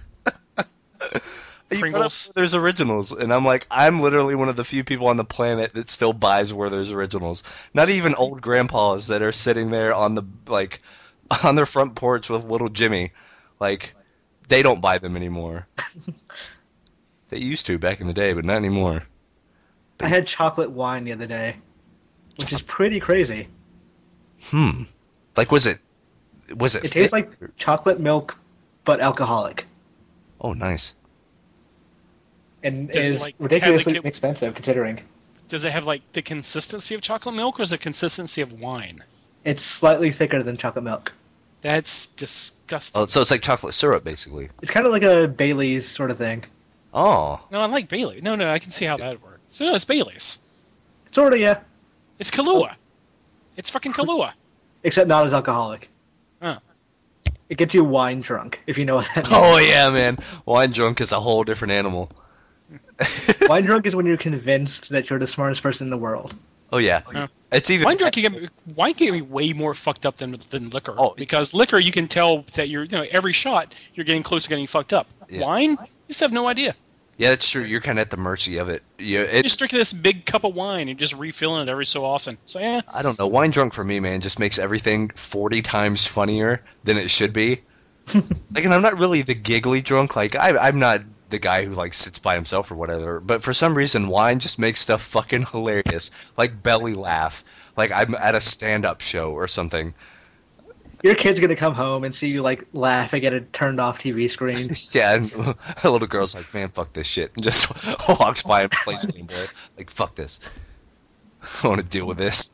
S3: Pringles.
S2: There's Originals, and I'm like, I'm literally one of the few people on the planet that still buys Werther's Originals. Not even old grandpas that are sitting there on their front porch with little Jimmy. Like, they don't buy them anymore. They used to back in the day, but not anymore.
S4: I had chocolate wine the other day, which is pretty crazy.
S2: Like, was it?
S4: It tastes like chocolate milk, but alcoholic.
S2: Oh, nice.
S4: And is ridiculously expensive considering.
S3: Does it have like the consistency of chocolate milk, or is it the consistency of wine?
S4: It's slightly thicker than chocolate milk.
S3: That's disgusting.
S2: Oh, so it's like chocolate syrup, basically.
S4: It's kind of like a Bailey's sort of thing.
S2: Oh.
S3: No, I like Bailey. No, I can see how that works. So no, it's Bailey's.
S4: Sort of, yeah.
S3: It's Kahlua. It's fucking Kahlua.
S4: Except not as alcoholic.
S3: Oh.
S4: It gets you wine drunk, if you know what that means.
S2: Oh yeah, man. Wine drunk is a whole different animal.
S4: Wine drunk is when you're convinced that you're the smartest person in the world.
S2: Oh yeah. It's even
S3: Wine can get me way more fucked up than liquor.
S2: Oh.
S3: Because liquor, you can tell that every shot you're getting close to getting fucked up.
S2: Yeah.
S3: Wine, you just have no idea.
S2: Yeah, that's true. You're kind of at the mercy of it.
S3: You're just drinking this big cup of wine and just refilling it every so often. So yeah.
S2: I don't know. Wine drunk for me, man, just makes everything 40 times funnier than it should be. Like, and I'm not really the giggly drunk. Like, I'm not the guy who like sits by himself or whatever. But for some reason, wine just makes stuff fucking hilarious. Like belly laugh. Like I'm at a stand-up show or something.
S4: Your kid's gonna come home and see you like laughing at a turned off TV screen.
S2: Yeah, and a little girl's like, man, fuck this shit, and just walks by and plays Game Boy. Like, fuck this. I want to deal with this.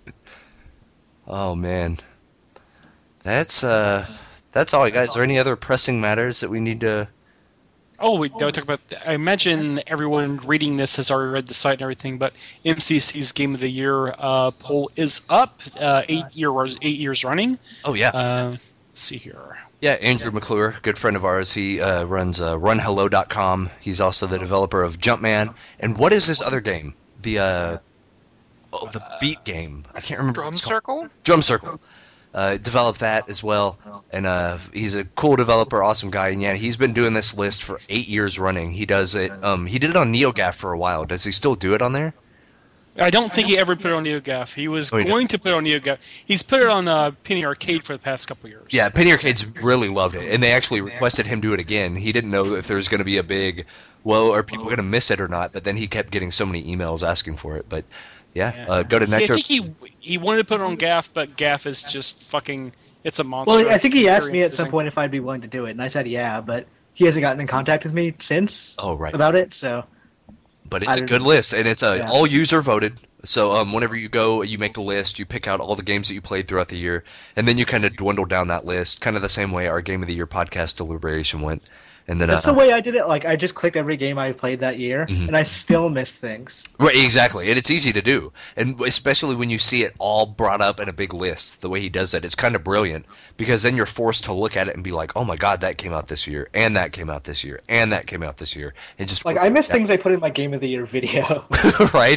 S2: Oh man, that's all I got. Is there any other pressing matters that we need to?
S3: Oh, we don't talk about. I imagine everyone reading this has already read the site and everything, but MCC's Game of the Year poll is up 8 years running.
S2: Oh yeah.
S3: Let's see here.
S2: Yeah, Andrew McClure, good friend of ours. He runs RunHello.com. He's also the developer of Jumpman. And what is this other game? The Beat game. I can't remember.
S5: Drum Circle?
S2: Drum Circle. Developed that as well, and he's a cool developer, awesome guy, and yeah, he's been doing this list for 8 years running. He does it. He did it on NeoGAF for a while. Does he still do it on there?
S3: I don't think he ever put it on NeoGAF. He was going to put it on NeoGAF. He's put it on Penny Arcade for the past couple years.
S2: Yeah, Penny Arcade's really loved it, and they actually requested him do it again. He didn't know if there was going to be a big, are people going to miss it or not? But then he kept getting so many emails asking for it. But yeah. Go to Nitro.
S3: I think he wanted to put it on GAF, but GAF is just fucking. It's a monster.
S4: Well, I think he asked me at some point if I'd be willing to do it, and I said yeah, but he hasn't gotten in contact with me since.
S2: Oh, right.
S4: About it, so.
S2: But it's a good list, and it's all user voted. So whenever you go, you make the list, you pick out all the games that you played throughout the year, and then you kind of dwindle down that list, kind of the same way our Game of the Year podcast deliberation went. And then
S4: that's the way I did it. Like I just clicked every game I played that year, and I still missed things.
S2: Right, exactly, and it's easy to do, and especially when you see it all brought up in a big list. The way he does that, it's kind of brilliant because then you're forced to look at it and be like, "Oh my god, that came out this year, and that came out this year, and that came out this year." It just
S4: like I miss things I put in my Game of the Year video.
S2: Right.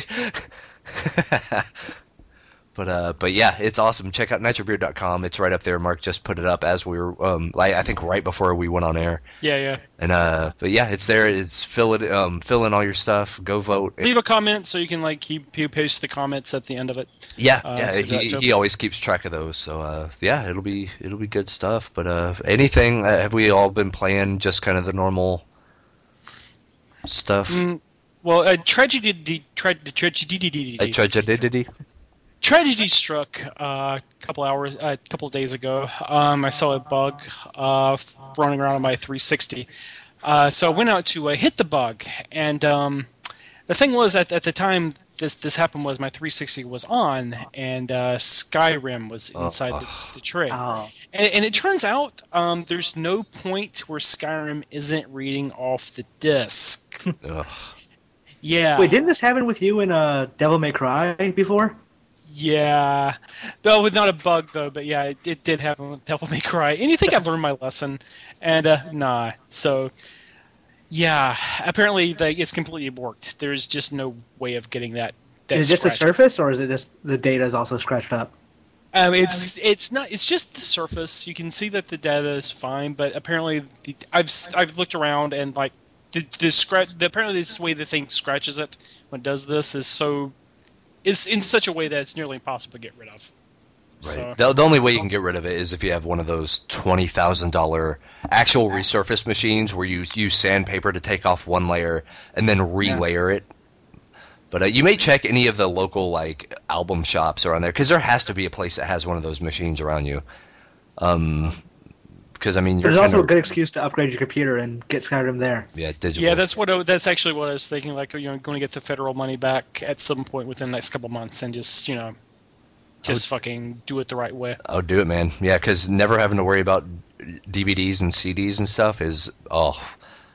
S2: But yeah, it's awesome. Check out nitrobeer.com. It's right up there. Mark just put it up as we were, I think right before we went on air.
S3: Yeah.
S2: And but yeah, it's there. It's fill in all your stuff. Go vote.
S3: Leave a comment so you can post the comments at the end of it.
S2: Yeah. He always keeps track of those. So yeah, it'll be good stuff. But anything have we all been playing? Just kind of the normal stuff.
S3: Well, tragedy struck a couple of days ago. I saw a bug running around on my 360. So I went out to hit the bug, and the thing was at the time this happened was my 360 was on, and Skyrim was inside the tray.
S4: Oh.
S3: And it turns out there's no point where Skyrim isn't reading off the disc. Yeah.
S4: Wait, didn't this happen with you in Devil May Cry before?
S3: Yeah, that was not a bug though, but yeah, it did happen with Devil May Cry. And you think I've learned my lesson, and nah. So, yeah, apparently it's completely worked. There's just no way of getting that.
S4: Is it just the surface, or is it just the data is also scratched up?
S3: It's not. It's just the surface. You can see that the data is fine, but apparently I've looked around and like the scratch. Apparently, this way the thing scratches it when it does this is in such a way that it's nearly impossible to get rid of.
S2: Right. So, the only way you can get rid of it is if you have one of those $20,000 actual resurface machines where you use sandpaper to take off one layer and then relayer it. But you may check any of the local like album shops around there because there has to be a place that has one of those machines around you. Because I mean,
S4: there's also a good excuse to upgrade your computer and get Skyrim there.
S2: Yeah, digital.
S3: Yeah, that's actually what I was thinking. Like, going to get the federal money back at some point within the next couple months, and just fucking do it the right way.
S2: Oh, do it, man. Yeah, because never having to worry about DVDs and CDs and stuff is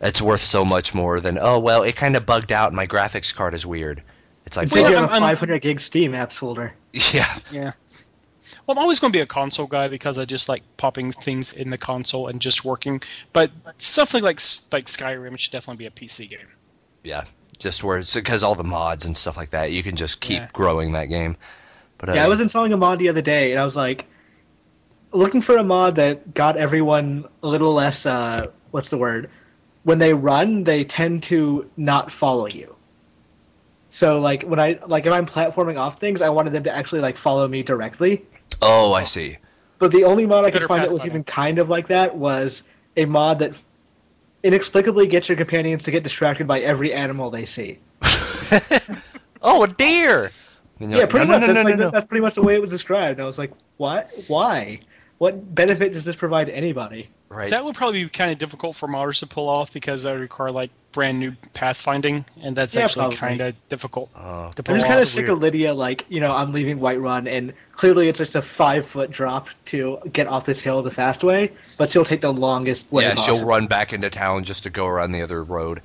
S2: It's worth so much more than, oh, well, it kind of bugged out and my graphics card is weird. It's like,
S4: you have a 500 gig Steam apps folder.
S2: Yeah.
S3: Yeah. Well, I'm always going to be a console guy because I just like popping things in the console and just working. But something like Skyrim should definitely be a PC game.
S2: Yeah, just where it's because all the mods and stuff like that, you can just keep growing that game. But
S4: I was installing a mod the other day, and I was like, looking for a mod that got everyone a little less. What's the word? When they run, they tend to not follow you. So like if I'm platforming off things, I wanted them to actually like follow me directly.
S2: Oh, I see.
S4: But the only mod I could find that was even kind of like that was a mod that inexplicably gets your companions to get distracted by every animal they see.
S2: Oh, a deer!
S4: Yeah, pretty much. That's pretty much the way it was described. And I was like, what? Why? What benefit does this provide to anybody?
S2: Right.
S3: That would probably be kind of difficult for modders to pull off because that would require like brand new pathfinding, and that's actually kind of difficult to pull off.
S4: I'm just kind of sick of Lydia, like, I'm leaving Whiterun, and clearly it's just a 5-foot drop to get off this hill the fast way, but she'll take the longest way.
S2: Yeah, she'll run back into town just to go around the other road.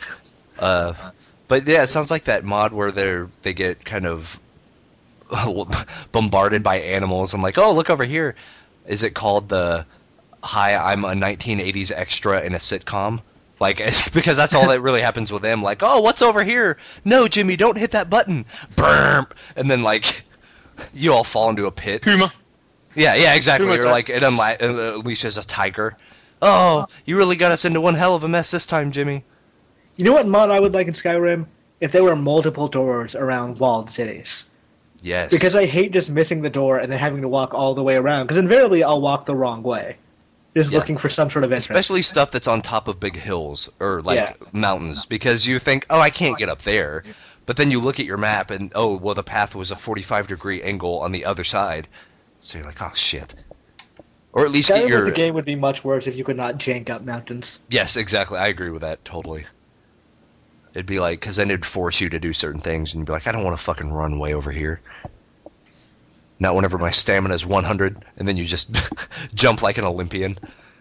S2: But yeah, it sounds like that mod where they get kind of bombarded by animals. I'm like, oh, look over here. Is it called the "Hi, I'm a 1980s extra in a sitcom"? Like, because that's all that really happens with them. Like, oh, what's over here? No, Jimmy, don't hit that button. Burp. And then like, you all fall into a pit.
S3: Puma.
S2: Yeah, exactly. You're like, and Alicia's a tiger. Oh, you really got us into one hell of a mess this time, Jimmy.
S4: You know what mod I would like in Skyrim? If there were multiple doors around walled cities.
S2: Yes.
S4: Because I hate just missing the door and then having to walk all the way around. Because invariably I'll walk the wrong way. Just looking for some sort of entrance.
S2: Especially stuff that's on top of big hills or mountains. Because you think, oh, I can't get up there. But then you look at your map and, oh, well, the path was a 45-degree angle on the other side. So you're like, oh, shit. Or at least get your...
S4: The game would be much worse if you could not jank up mountains.
S2: Yes, exactly. I agree with that totally. It'd be like, because then it'd force you to do certain things, and you'd be like, I don't want to fucking run way over here. Not whenever my stamina is 100, and then you just jump like an Olympian.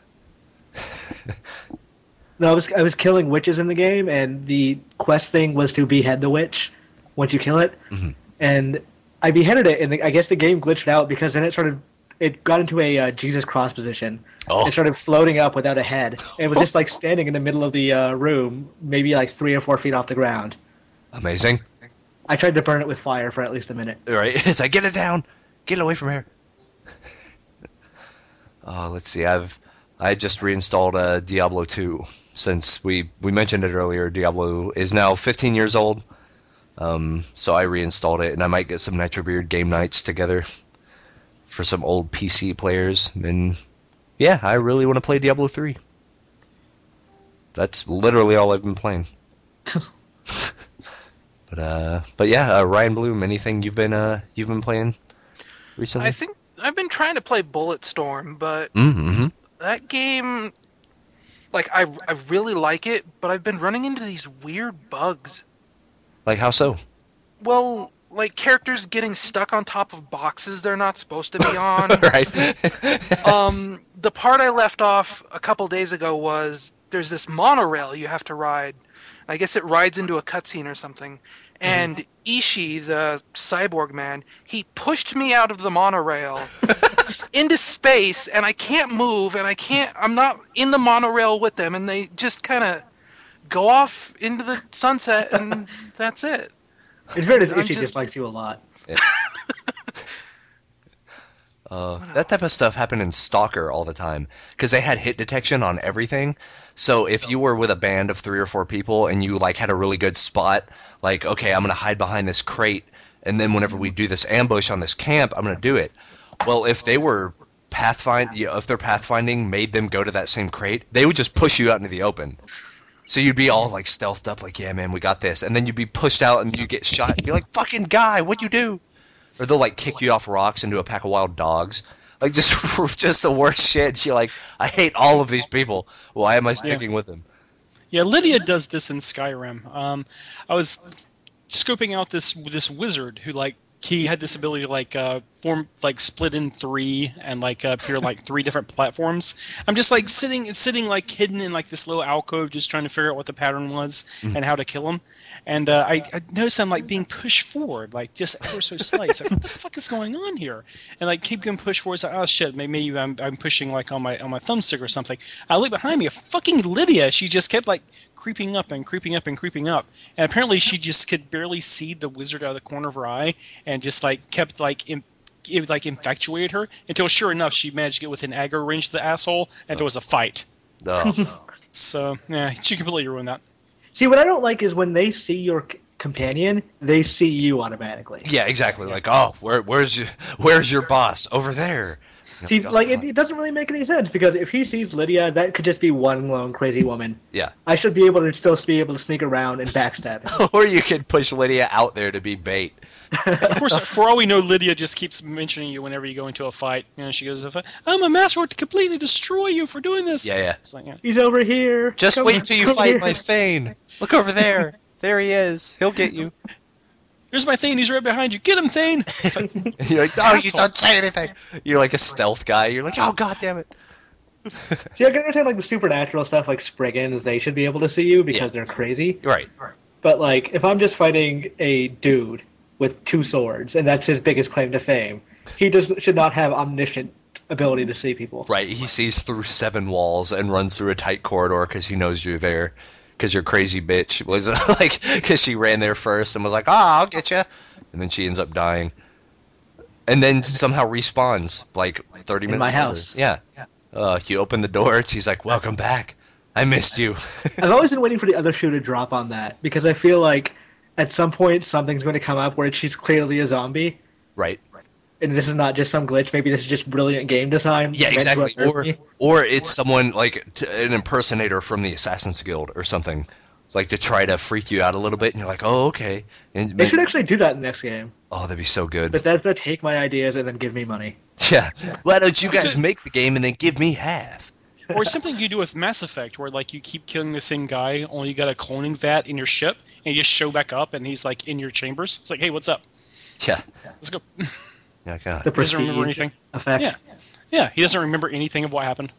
S4: No, I was killing witches in the game, and the quest thing was to behead the witch once you kill it. Mm-hmm. And I beheaded it, and I guess the game glitched out because then it got into a Jesus cross position. Oh. It started floating up without a head. It was just like standing in the middle of the room, maybe like 3 or 4 feet off the ground.
S2: Amazing.
S4: I tried to burn it with fire for at least a minute.
S2: Right. It's like, get it down. Get it away from here. Let's see. I just reinstalled Diablo 2 since we mentioned it earlier. Diablo is now 15 years old. So I reinstalled it, and I might get some Nitrobeard game nights together for some old PC players. And yeah, I really want to play Diablo 3. That's literally all I've been playing. But yeah, Ryan Bloom, anything you've been playing recently?
S5: I think I've been trying to play Bulletstorm, but that game, like, I really like it, but I've been running into these weird bugs.
S2: Like how so?
S5: Well, like characters getting stuck on top of boxes they're not supposed to be on.
S2: Right.
S5: The part I left off a couple days ago was there's this monorail you have to ride. I guess it rides into a cutscene or something. And Ishii, the cyborg man, he pushed me out of the monorail into space, and I can't move, and I'm not in the monorail with them, and they just kind of go off into the sunset, and that's it.
S4: In fairness, Ishii dislikes you a lot.
S2: Yeah. That type of stuff happened in Stalker all the time, because they had hit detection on everything. So if you were with a band of 3 or 4 people and you like had a really good spot, like, okay, I'm going to hide behind this crate, and then whenever we do this ambush on this camp, I'm going to do it. Well, if they were if their pathfinding made them go to that same crate, they would just push you out into the open. So you'd be all like stealthed up, like, yeah, man, we got this. And then you'd be pushed out and you get shot and be like, fucking guy, what'd you do? Or they'll like kick you off rocks into a pack of wild dogs. Like just the worst shit. You're like, I hate all of these people. Why am I sticking with them?
S3: Yeah, Lydia does this in Skyrim. I was scoping out this wizard who like he had this ability to like form like split in three and like appear like three different platforms. I'm just like sitting like hidden in like this little alcove, just trying to figure out what the pattern was and how to kill him. And I noticed I'm like being pushed forward, like just ever so slight. It's like, what the fuck is going on here? And like keep getting pushed forward. It's like, oh shit, maybe I'm pushing like on my thumbstick or something. I look behind me, a fucking Lydia. She just kept like creeping up and creeping up and creeping up. And apparently she just could barely see the wizard out of the corner of her eye, and just like kept like it like infatuated her until sure enough she managed to get within aggro range of the asshole, and there was a fight. So yeah, she completely ruined that.
S4: See, what I don't like is when they see your companion, they see you automatically.
S2: Yeah, exactly. Like, oh, where's your boss? Over there.
S4: See, like it doesn't really make any sense, because if he sees Lydia, that could just be one lone crazy woman.
S2: Yeah.
S4: I should be able to still be able to sneak around and backstab him.
S2: Or you could push Lydia out there to be bait.
S3: Of course, for all we know, Lydia just keeps mentioning you whenever you go into a fight. You know, she goes, "I'm a master to completely destroy you for doing this."
S2: Yeah.
S3: It's like, yeah.
S4: He's over here.
S2: Just wait till you fight my Thane. Look over there. There he is. He'll get you.
S3: Here's my Thane. He's right behind you. Get him, Thane.
S2: And you're like, no, you don't say anything. You're like a stealth guy. You're like, oh, god damn it.
S4: See, I can understand like the supernatural stuff, like Spriggans. They should be able to see you because they're crazy.
S2: Right.
S4: But like, if I'm just fighting a dude with two swords, and that's his biggest claim to fame, he should not have omniscient ability to see people.
S2: Right. He sees through 7 walls and runs through a tight corridor because he knows you're there. Because your crazy bitch was like, because she ran there first and was like, I'll get you. And then she ends up dying. And then somehow respawns like 30 minutes
S4: in my
S2: later.
S4: house.
S2: Yeah. You open the door and she's like, welcome back. I missed you.
S4: I've always been waiting for the other shoe to drop on that, because I feel like at some point something's going to come up where she's clearly a zombie.
S2: Right.
S4: And this is not just some glitch. Maybe this is just brilliant game design.
S2: Yeah, exactly. Or it's someone like an impersonator from the Assassin's Guild or something, like to try to freak you out a little bit. And you're like, oh, okay. And
S4: they should actually do that in the next game.
S2: Oh, that'd be so good.
S4: But that's to take my ideas and then give me money.
S2: Yeah. Why don't you guys make the game and then give me half?
S3: Or something you do with Mass Effect, where like you keep killing the same guy, only you got a cloning vat in your ship, and you just show back up, and he's like in your chambers. It's like, hey, what's up?
S2: Yeah.
S3: Let's go.
S2: Yeah, God.
S3: He doesn't remember anything.
S4: Effect.
S3: Yeah. He doesn't remember anything of what happened.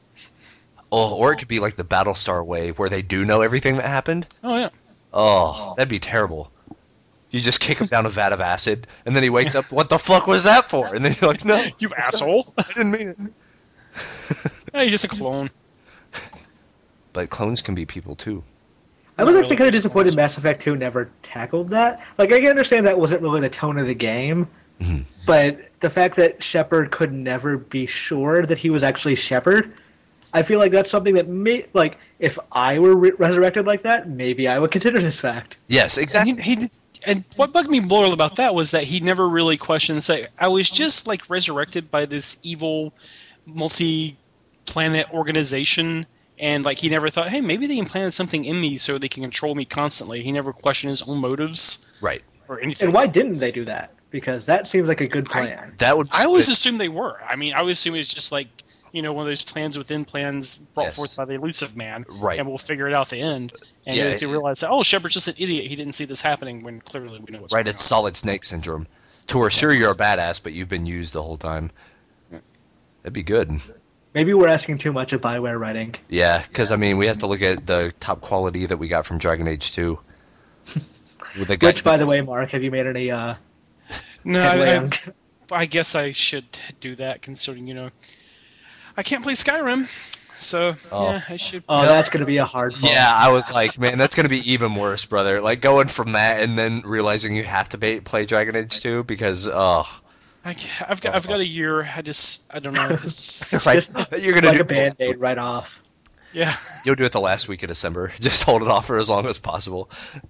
S2: Oh, or it could be like the Battlestar way, where they do know everything that happened.
S3: Oh yeah.
S2: Oh, that'd be terrible. You just kick him down a vat of acid, and then he wakes up. What the fuck was that for? And then you're like, no,
S3: you asshole.
S2: I didn't mean it.
S3: Yeah, you're just a clone.
S2: But clones can be people too.
S4: I was actually
S3: really
S4: kind of disappointed Mass Effect 2 never tackled that. Like, I can understand that wasn't really the tone of the game, but the fact that Shepard could never be sure that he was actually Shepard, I feel like that's something that like, if I were resurrected like that, maybe I would consider this fact.
S2: Yes, exactly.
S3: And what bugged me more about that was that he never really questioned, say, I was just like resurrected by this evil multi-planet organization, and like he never thought, hey, maybe they implanted something in me so they can control me constantly. He never questioned his own motives.
S2: Right.
S3: Or anything.
S4: And why didn't they do that? Because that seems like a good plan.
S3: I always assumed they were. I mean, I always assumed it was just like, you know, one of those plans within plans brought forth by the elusive man.
S2: Right.
S3: And we'll figure it out at the end. And if you realize that, oh, Shepard's just an idiot. He didn't see this happening when clearly we know what's going on.
S2: It's Solid Snake syndrome. To where sure you're a badass, but you've been used the whole time. That'd be good.
S4: Maybe we're asking too much of BioWare writing.
S2: Yeah, because, I mean, we have to look at the top quality that we got from Dragon Age 2. With the
S4: Which, by the way, Mark, have you made any,
S3: No, I guess I should do that, considering, you know, I can't play Skyrim, so, yeah, I should.
S4: Oh, that's going to be a hard one.
S2: Yeah, I was like, man, that's going to be even worse, brother. Like, going from that and then realizing you have to play Dragon Age 2 because,
S3: I've got a year. I don't know.
S4: It's
S2: right. You're gonna
S4: like
S2: do
S4: a Band-Aid right off.
S3: Yeah.
S2: You'll do it the last week of December. Just hold it off for as long as possible.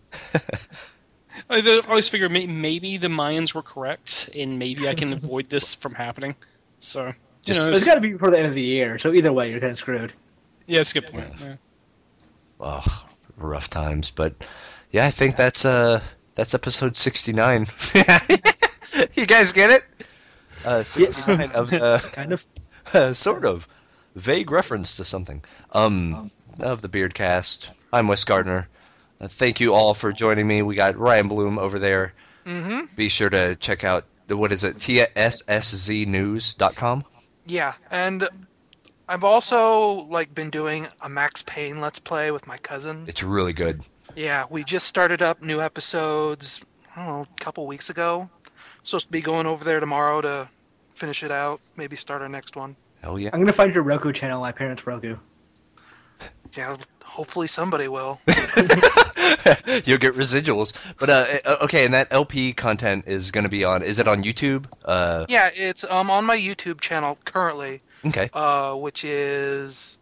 S3: I always figure maybe the Mayans were correct, and maybe I can avoid this from happening. So,
S4: it's got to be before the end of the year. So either way, you're kind of screwed.
S3: Yeah, that's a good point. Yeah.
S2: Oh, rough times, but yeah, I think that's episode 69. You guys get it? 69 of the
S4: kind of
S2: sort of vague reference to something of the Beardcast. I'm Wes Gardner. Thank you all for joining me. We got Ryan Bloom over there. Be sure to check out TSSZnews.com.
S5: Yeah, and I've also been doing a Max Payne Let's Play with my cousin.
S2: It's really good.
S5: Yeah, we just started up new episodes, I don't know, a couple weeks ago. Supposed to be going over there tomorrow to finish it out, maybe start our next one.
S2: Hell yeah.
S4: I'm going to find your Roku channel, my parents' Roku.
S5: Yeah, hopefully somebody will.
S2: You'll get residuals. But, okay, and that LP content is going to be on, is it on YouTube?
S5: Yeah, it's on my YouTube channel currently.
S2: Okay.
S5: Which is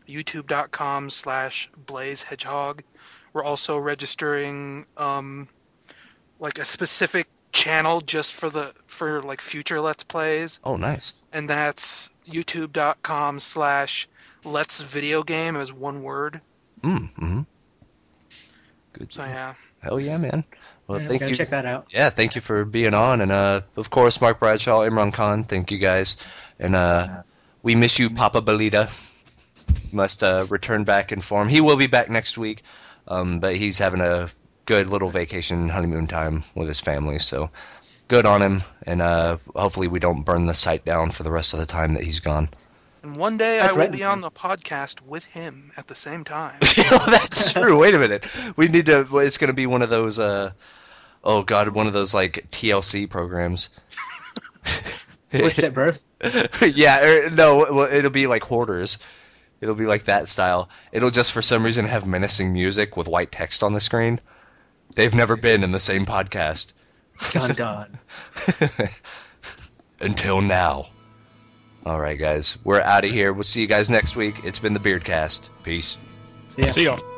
S5: youtube.com/BlazeHedgehog. We're also registering a specific channel just for future Let's Plays.
S2: Oh, nice.
S5: And that's youtube.com/Let'sVideoGame as one word.
S2: Mm-hmm. Good.
S5: So yeah.
S2: Hell yeah, man. Well, thank you.
S4: Check that out.
S2: Yeah, thank you for being on, and of course, Mark Bradshaw, Imran Khan. Thank you guys, and we miss you, Papa Belita. Must return back in form. He will be back next week, but he's having a good little vacation honeymoon time with his family. So good on him, and hopefully we don't burn the site down for the rest of the time that he's gone.
S5: And one day I will be on the podcast with him at the same time.
S2: That's true. Wait a minute. We need to. It's going to be one of those. One of those TLC programs.
S4: Switched at birth.
S2: Yeah. No. Well, it'll be like Hoarders. It'll be like that style. It'll just for some reason have menacing music with white text on the screen. They've never been in the same podcast.
S4: Done.
S2: Until now. All right, guys. We're out of here. We'll see you guys next week. It's been the Beardcast. Peace.
S3: See y'all.